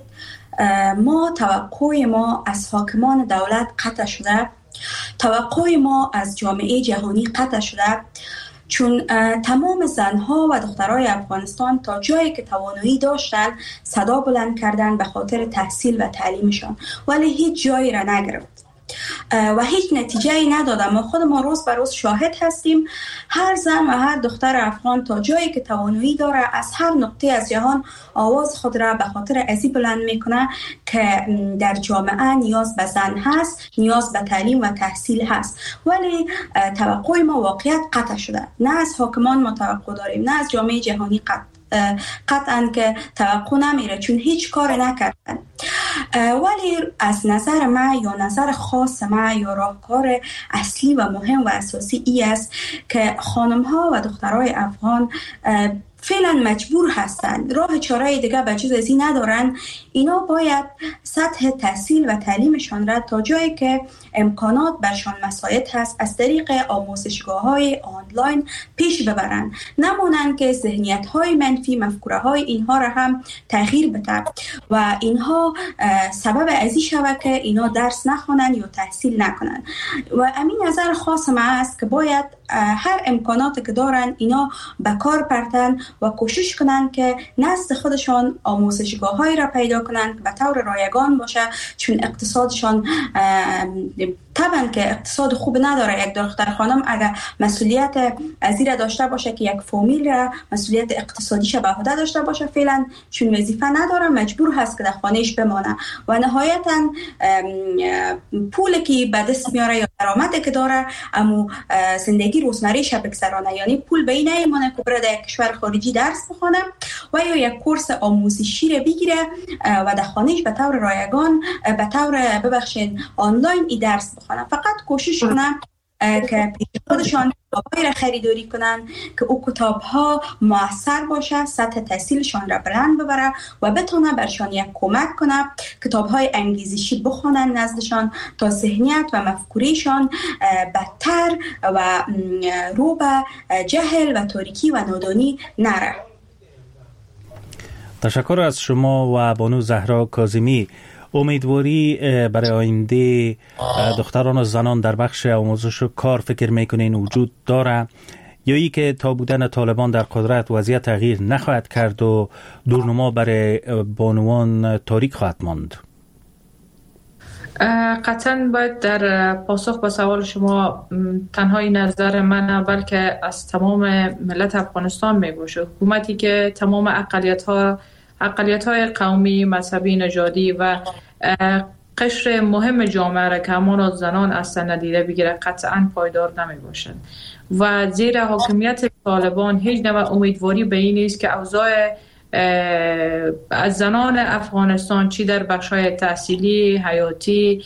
توقع ما از حاکمان دولت قطع شده، توقع ما از جامعه جهانی قطع شده، چون تمام زنها و دخترای افغانستان تا جایی که توانایی داشتن صدا بلند کردن به خاطر تحصیل و تعلیمشان، ولی هیچ جایی را نگرفت و هیچ نتیجه ای ندادم. ما خود ما روز به روز شاهد هستیم. هر زن و هر دختر افغان تا جایی که توانایی داره از هر نقطه از جهان آواز خود را به خاطر ازی بلند میکنه که در جامعه نیاز به زن هست، نیاز به تعلیم و تحصیل هست. ولی توقع ما واقعیت قطع شده. نه از حاکمان ما توقع داریم، نه از جامعه جهانی قطعاً که توقع نمیره، چون هیچ کار نکردن. ولی از نظر ما یا نظر خاص ما یا راهکار اصلی و مهم و اساسی ای است که خانم‌ها و دخترای افغان فعلا مجبور هستند، راه چاره دیگه بجز از این ندارن. اینا باید سطح تحصیل و تعلیمشان را تا جایی که امکانات برشان مساعد هست از طریق آموزشگاه‌های آنلاین پیش ببرن، نمونن که ذهنیت‌های منفی، مفکوره‌های اینها را هم تغییر بده و اینها سبب ازی شود که اینا درس نخوانن یا تحصیل نکنن. و همین نظر خاص ما است که باید هر امکاناتی که دارن اینا به کار پرتن و کوشش کنن که نزد خودشان آموزشگاه‌هایی را پیدا کنن که به طور رایگان باشه، چون اقتصادشان طبعا که اقتصاد خوب نداره. یک دختر خانم اگر مسئولیت ازیر داشته باشه که یک فامیل را مسئولیت اقتصادیش به عهده داشته باشه، فعلا چون وظیفه نداره مجبور هست که در خانهش بمانه و نهایتا پولی که به دست میاره یا درآمدی که داره اما زندگی روزمره‌اش بگذرانه، یعنی پول به این نمیمونه که بره در کشور خارجی درس بخونه و یا یک کورس آموزشی را بگیره و در خانهش به طور رایگان به طور آنلاین ای درس بخونه. فقط کوشش کنن که پیش خودشان کتاب‌هایی را خریداری کنن که او کتاب‌ها مؤثر باشه، سطح تحصیلشان را بلند ببره و بتونه برشان یک کمک کنه کتاب‌های انگیزشی بخونن نزدشان تا ذهنیت و مفکوریشان بدتر و رو به جهل و تاریکی و نادانی نره. تشکر از شما و بانو زهرا کاظمی. امیدواری برای آینده دختران و زنان در بخش آموزش و کار فکر میکنین وجود داره یا ای که تا بودن طالبان در قدرت وضعیت تغییر نخواهد کرد و دورنما برای بانوان تاریک خواهد ماند؟ قطعا باید در پاسخ به سوال شما تنها این نظر من بلکه از تمام ملت افغانستان میباشه. حکومتی که تمام اقلیت‌های قومی، مذهبی، نژادی و قشر مهم جامعه را که همان زنان اصلا ندیده بگیره قطعا پایدار نمی باشد و زیر حاکمیت طالبان هیچ نوع امیدواری به این نیست که اوضاع از زنان افغانستان چی در بخش‌های تحصیلی، حیاتی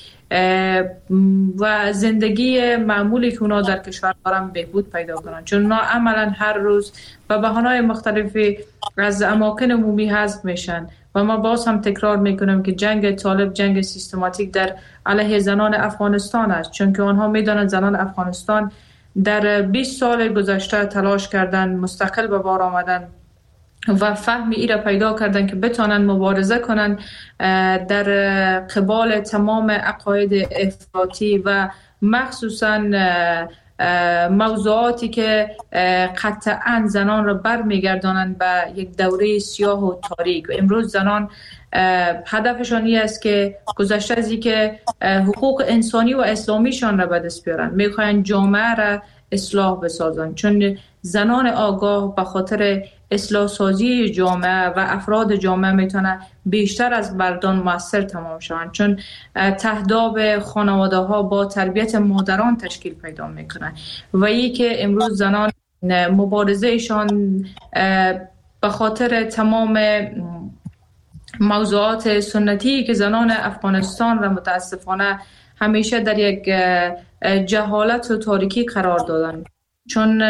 و زندگی معمولی که اونا در کشور دارن بهبود پیدا کنن، چون اونا عملا هر روز به بهانه‌های مختلفی از اماکن عمومی حذف میشن و ما باز هم تکرار میکنم که جنگ طالب جنگ سیستماتیک در علیه زنان افغانستان است، چون که آنها میدانند زنان افغانستان در 20 سال گذشته تلاش کردن، مستقل به بار آمدن و فهم ای را پیدا کردن که بتونن مبارزه کنن در قبال تمام عقاید افراطی و مخصوصا موضوعاتی که قطعا زنان را برمیگردانند به یک دوره سیاه و تاریک. و امروز زنان هدفشان این است که گذشته از این که حقوق انسانی و اسلامیشان را به دست بیارن، میخواین جامعه را اصلاح بسازن، چون زنان آگاه به خاطر اصلاح سازی جامعه و افراد جامعه میتونه بیشتر از مردان موثر تمام شوند، چون تهداب خانواده ها با تربیت مادران تشکیل پیدا میکنه و ای که امروز زنان مبارزهشان به خاطر تمام موضوعات سنتی که زنان افغانستان را متاسفانه همیشه در یک جهالت و تاریکی قرار دادن، چون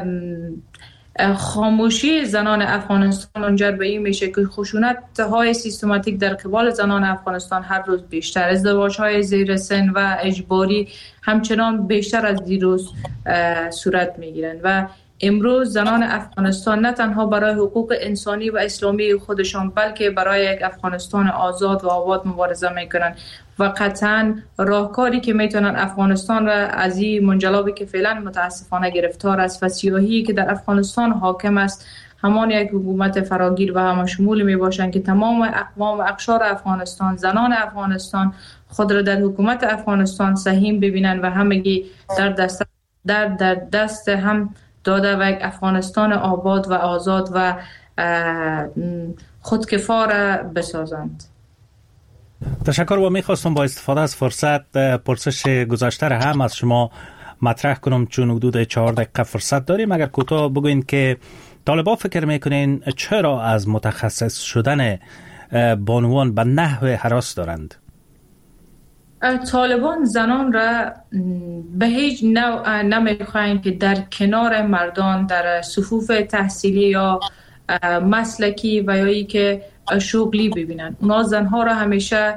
خاموشی زنان افغانستان منجر به این میشه که خشونت های سیستماتیک در قبال زنان افغانستان هر روز بیشتر، ازدواج های زیر سن و اجباری همچنان بیشتر از دیروز صورت میگیرند و امروز زنان افغانستان نه تنها برای حقوق انسانی و اسلامی خودشان بلکه برای یک افغانستان آزاد و آباد مبارزه میکنند و قطعا راهکاری که میتونن افغانستان را از این منجلابی که فعلا متاسفانه گرفتار است و سیاهی که در افغانستان حاکم است همان یک حکومت فراگیر و همشمول می باشند که تمام اقوام و اقشار افغانستان، زنان افغانستان خود را در حکومت افغانستان سهیم ببینند و همگی در دست هم داده و یک افغانستان آباد و آزاد و خودکفا بسازند. تشکر و میخواستم با استفاده از فرصت پرسش گذشته را هم از شما مطرح کنم، چون حدود 4 دقیقه فرصت داریم. اگر کوتاه بگوین که طالبان فکر میکنین چرا از متخصص شدن بانوان به نحو هراس دارند؟ طالبان زنان را به هیچ نوع نمیخواهند که در کنار مردان در صفوف تحصیلی یا مسلکی و یا ای که شغلی ببینن. اونا زنها را همیشه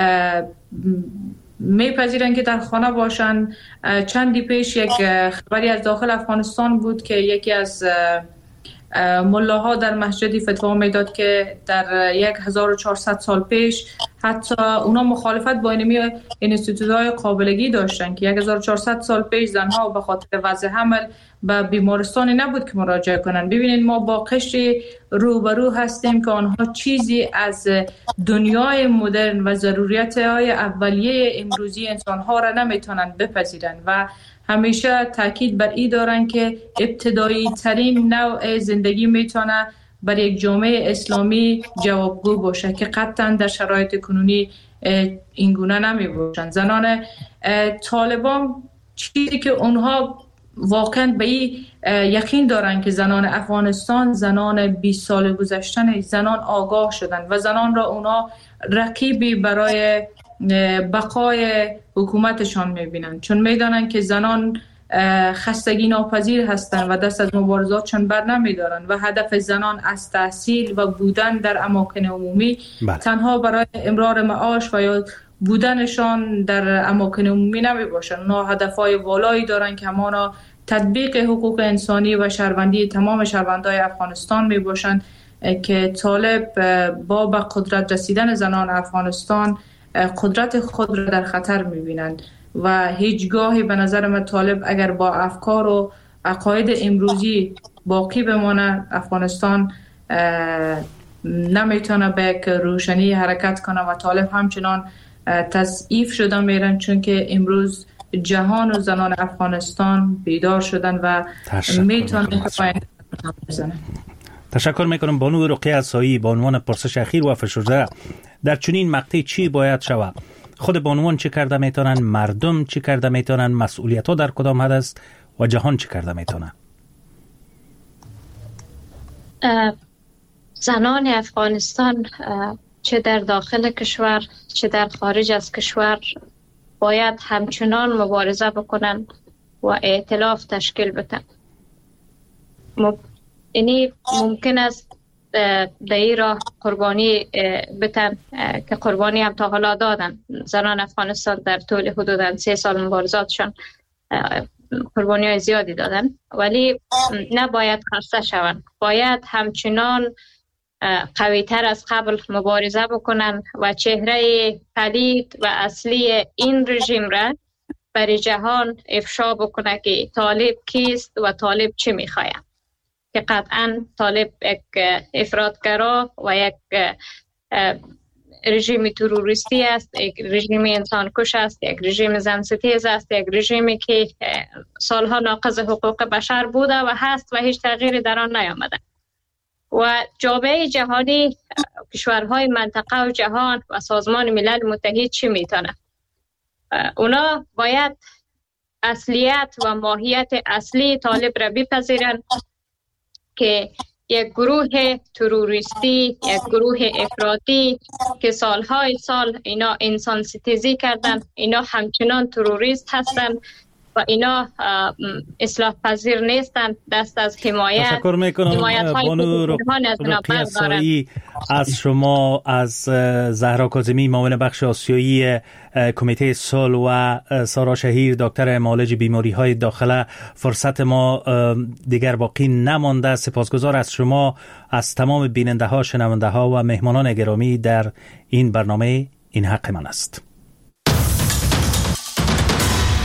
میپذیرن که در خانه باشن. چندی پیش یک خبری از داخل افغانستان بود که یکی از ملاها در مسجدی فتوا میداد که در 1400 سال پیش حتی اونا مخالفت با اینمی اینستیتوت‌های قابلگی داشتن که 1400 سال پیش زنها به خاطر وضع حمل به بیمارستانی نبود که مراجعه کنن. ببینید ما با قشری روبرو هستیم که آنها چیزی از دنیای مدرن و ضروریات‌های اولیه امروزی انسان‌ها را نمیتونن بپذیرن و همیشه تاکید بر این دارن که ابتدایی ترین نوع زندگی میتونه بر یک جامعه اسلامی جوابگو باشه که قطعا در شرایط کنونی اینگونه نمی باشن. زنان طالبان چیزی که اونها واقعا به این یقین دارن که زنان افغانستان زنان 20 سال گذشتن زنان آگاه شدن و زنان را اونا رقیبی برای بقای حکومتشان میبینن، چون میدانن که زنان خستگی ناپذیر هستند و دست از مبارزاتشان بر نمیدارن و هدف زنان از تحصیل و بودن در اماکن عمومی تنها برای امرار معاش و یا بودنشان در اماکن عمومی نمی باشن. اونا هدفهای والایی دارن که همانا تطبیق حقوق انسانی و شهروندی تمام شهروندای افغانستان می باشن که طالب با به قدرت رسیدن زنان افغانستان قدرت خود را در خطر می‌بینند و هیچگاهی به نظر من طالب اگر با افکار و عقاید امروزی باقی بمانه افغانستان نمیتونه به یک روشنی حرکت کنه و طالب همچنان تضعیف شده میرن، چون که امروز جهان و زنان افغانستان بیدار شدن و میتونه بزنن. تشکر میکنم بانو رقیه عصایی، بانوان پرسش اخیر و فشرده. در چنین مقطعی چی باید شود؟ خود بانوان چی کرده میتونن؟ مردم چی کرده میتونن؟ مسئولیت ها در کدام حد است و جهان چی کرده میتونه؟ زنان افغانستان چه در داخل کشور چه در خارج از کشور باید همچنان مبارزه بکنن و ائتلاف تشکیل بدن. یعنی ممکن است در این راه قربانی بتن که قربانی هم تا حالا دادن. زنان افغانستان در طول حدود 3 سال مبارزاتشان قربانی های زیادی دادن، ولی نباید خسته شوند. باید همچنان قوی تر از قبل مبارزه بکنن و چهره پلید و اصلی این رژیم را برای جهان افشا بکنه که طالب کیست و طالب چه میخواید. که قطعا طالب یک افراطگرا و یک رژیم تروریستی است، یک رژیم انسانکش است، یک رژیم زنستیز است، یک رژیمی که سالها ناقض حقوق بشر بوده و هست و هیچ تغییری در آن نیامده. و جامعه جهانی، کشورهای منطقه و جهان و سازمان ملل متحد چی میتونه؟ اونا باید اصلیت و ماهیت اصلی طالب را بپذیرن که یک گروه تروریستی، یک گروه افراطی که سالهای سال اینا انسان ستیزی کردن، اینا همچنان تروریست هستن و اینا اصلاح پذیر نیستن، دست از حمایت. تشکر میکنم بانو رقیه سایی از شما، از زهرا کاظمی معاون بخش آسیایی کمیته صلح و سارا شهیر دکتر معالج بیماری های داخله. فرصت ما دیگر باقی نمانده. سپاسگزار از شما، از تمام بیننده ها، شنونده ها و مهمانان گرامی در این برنامه این حق من است.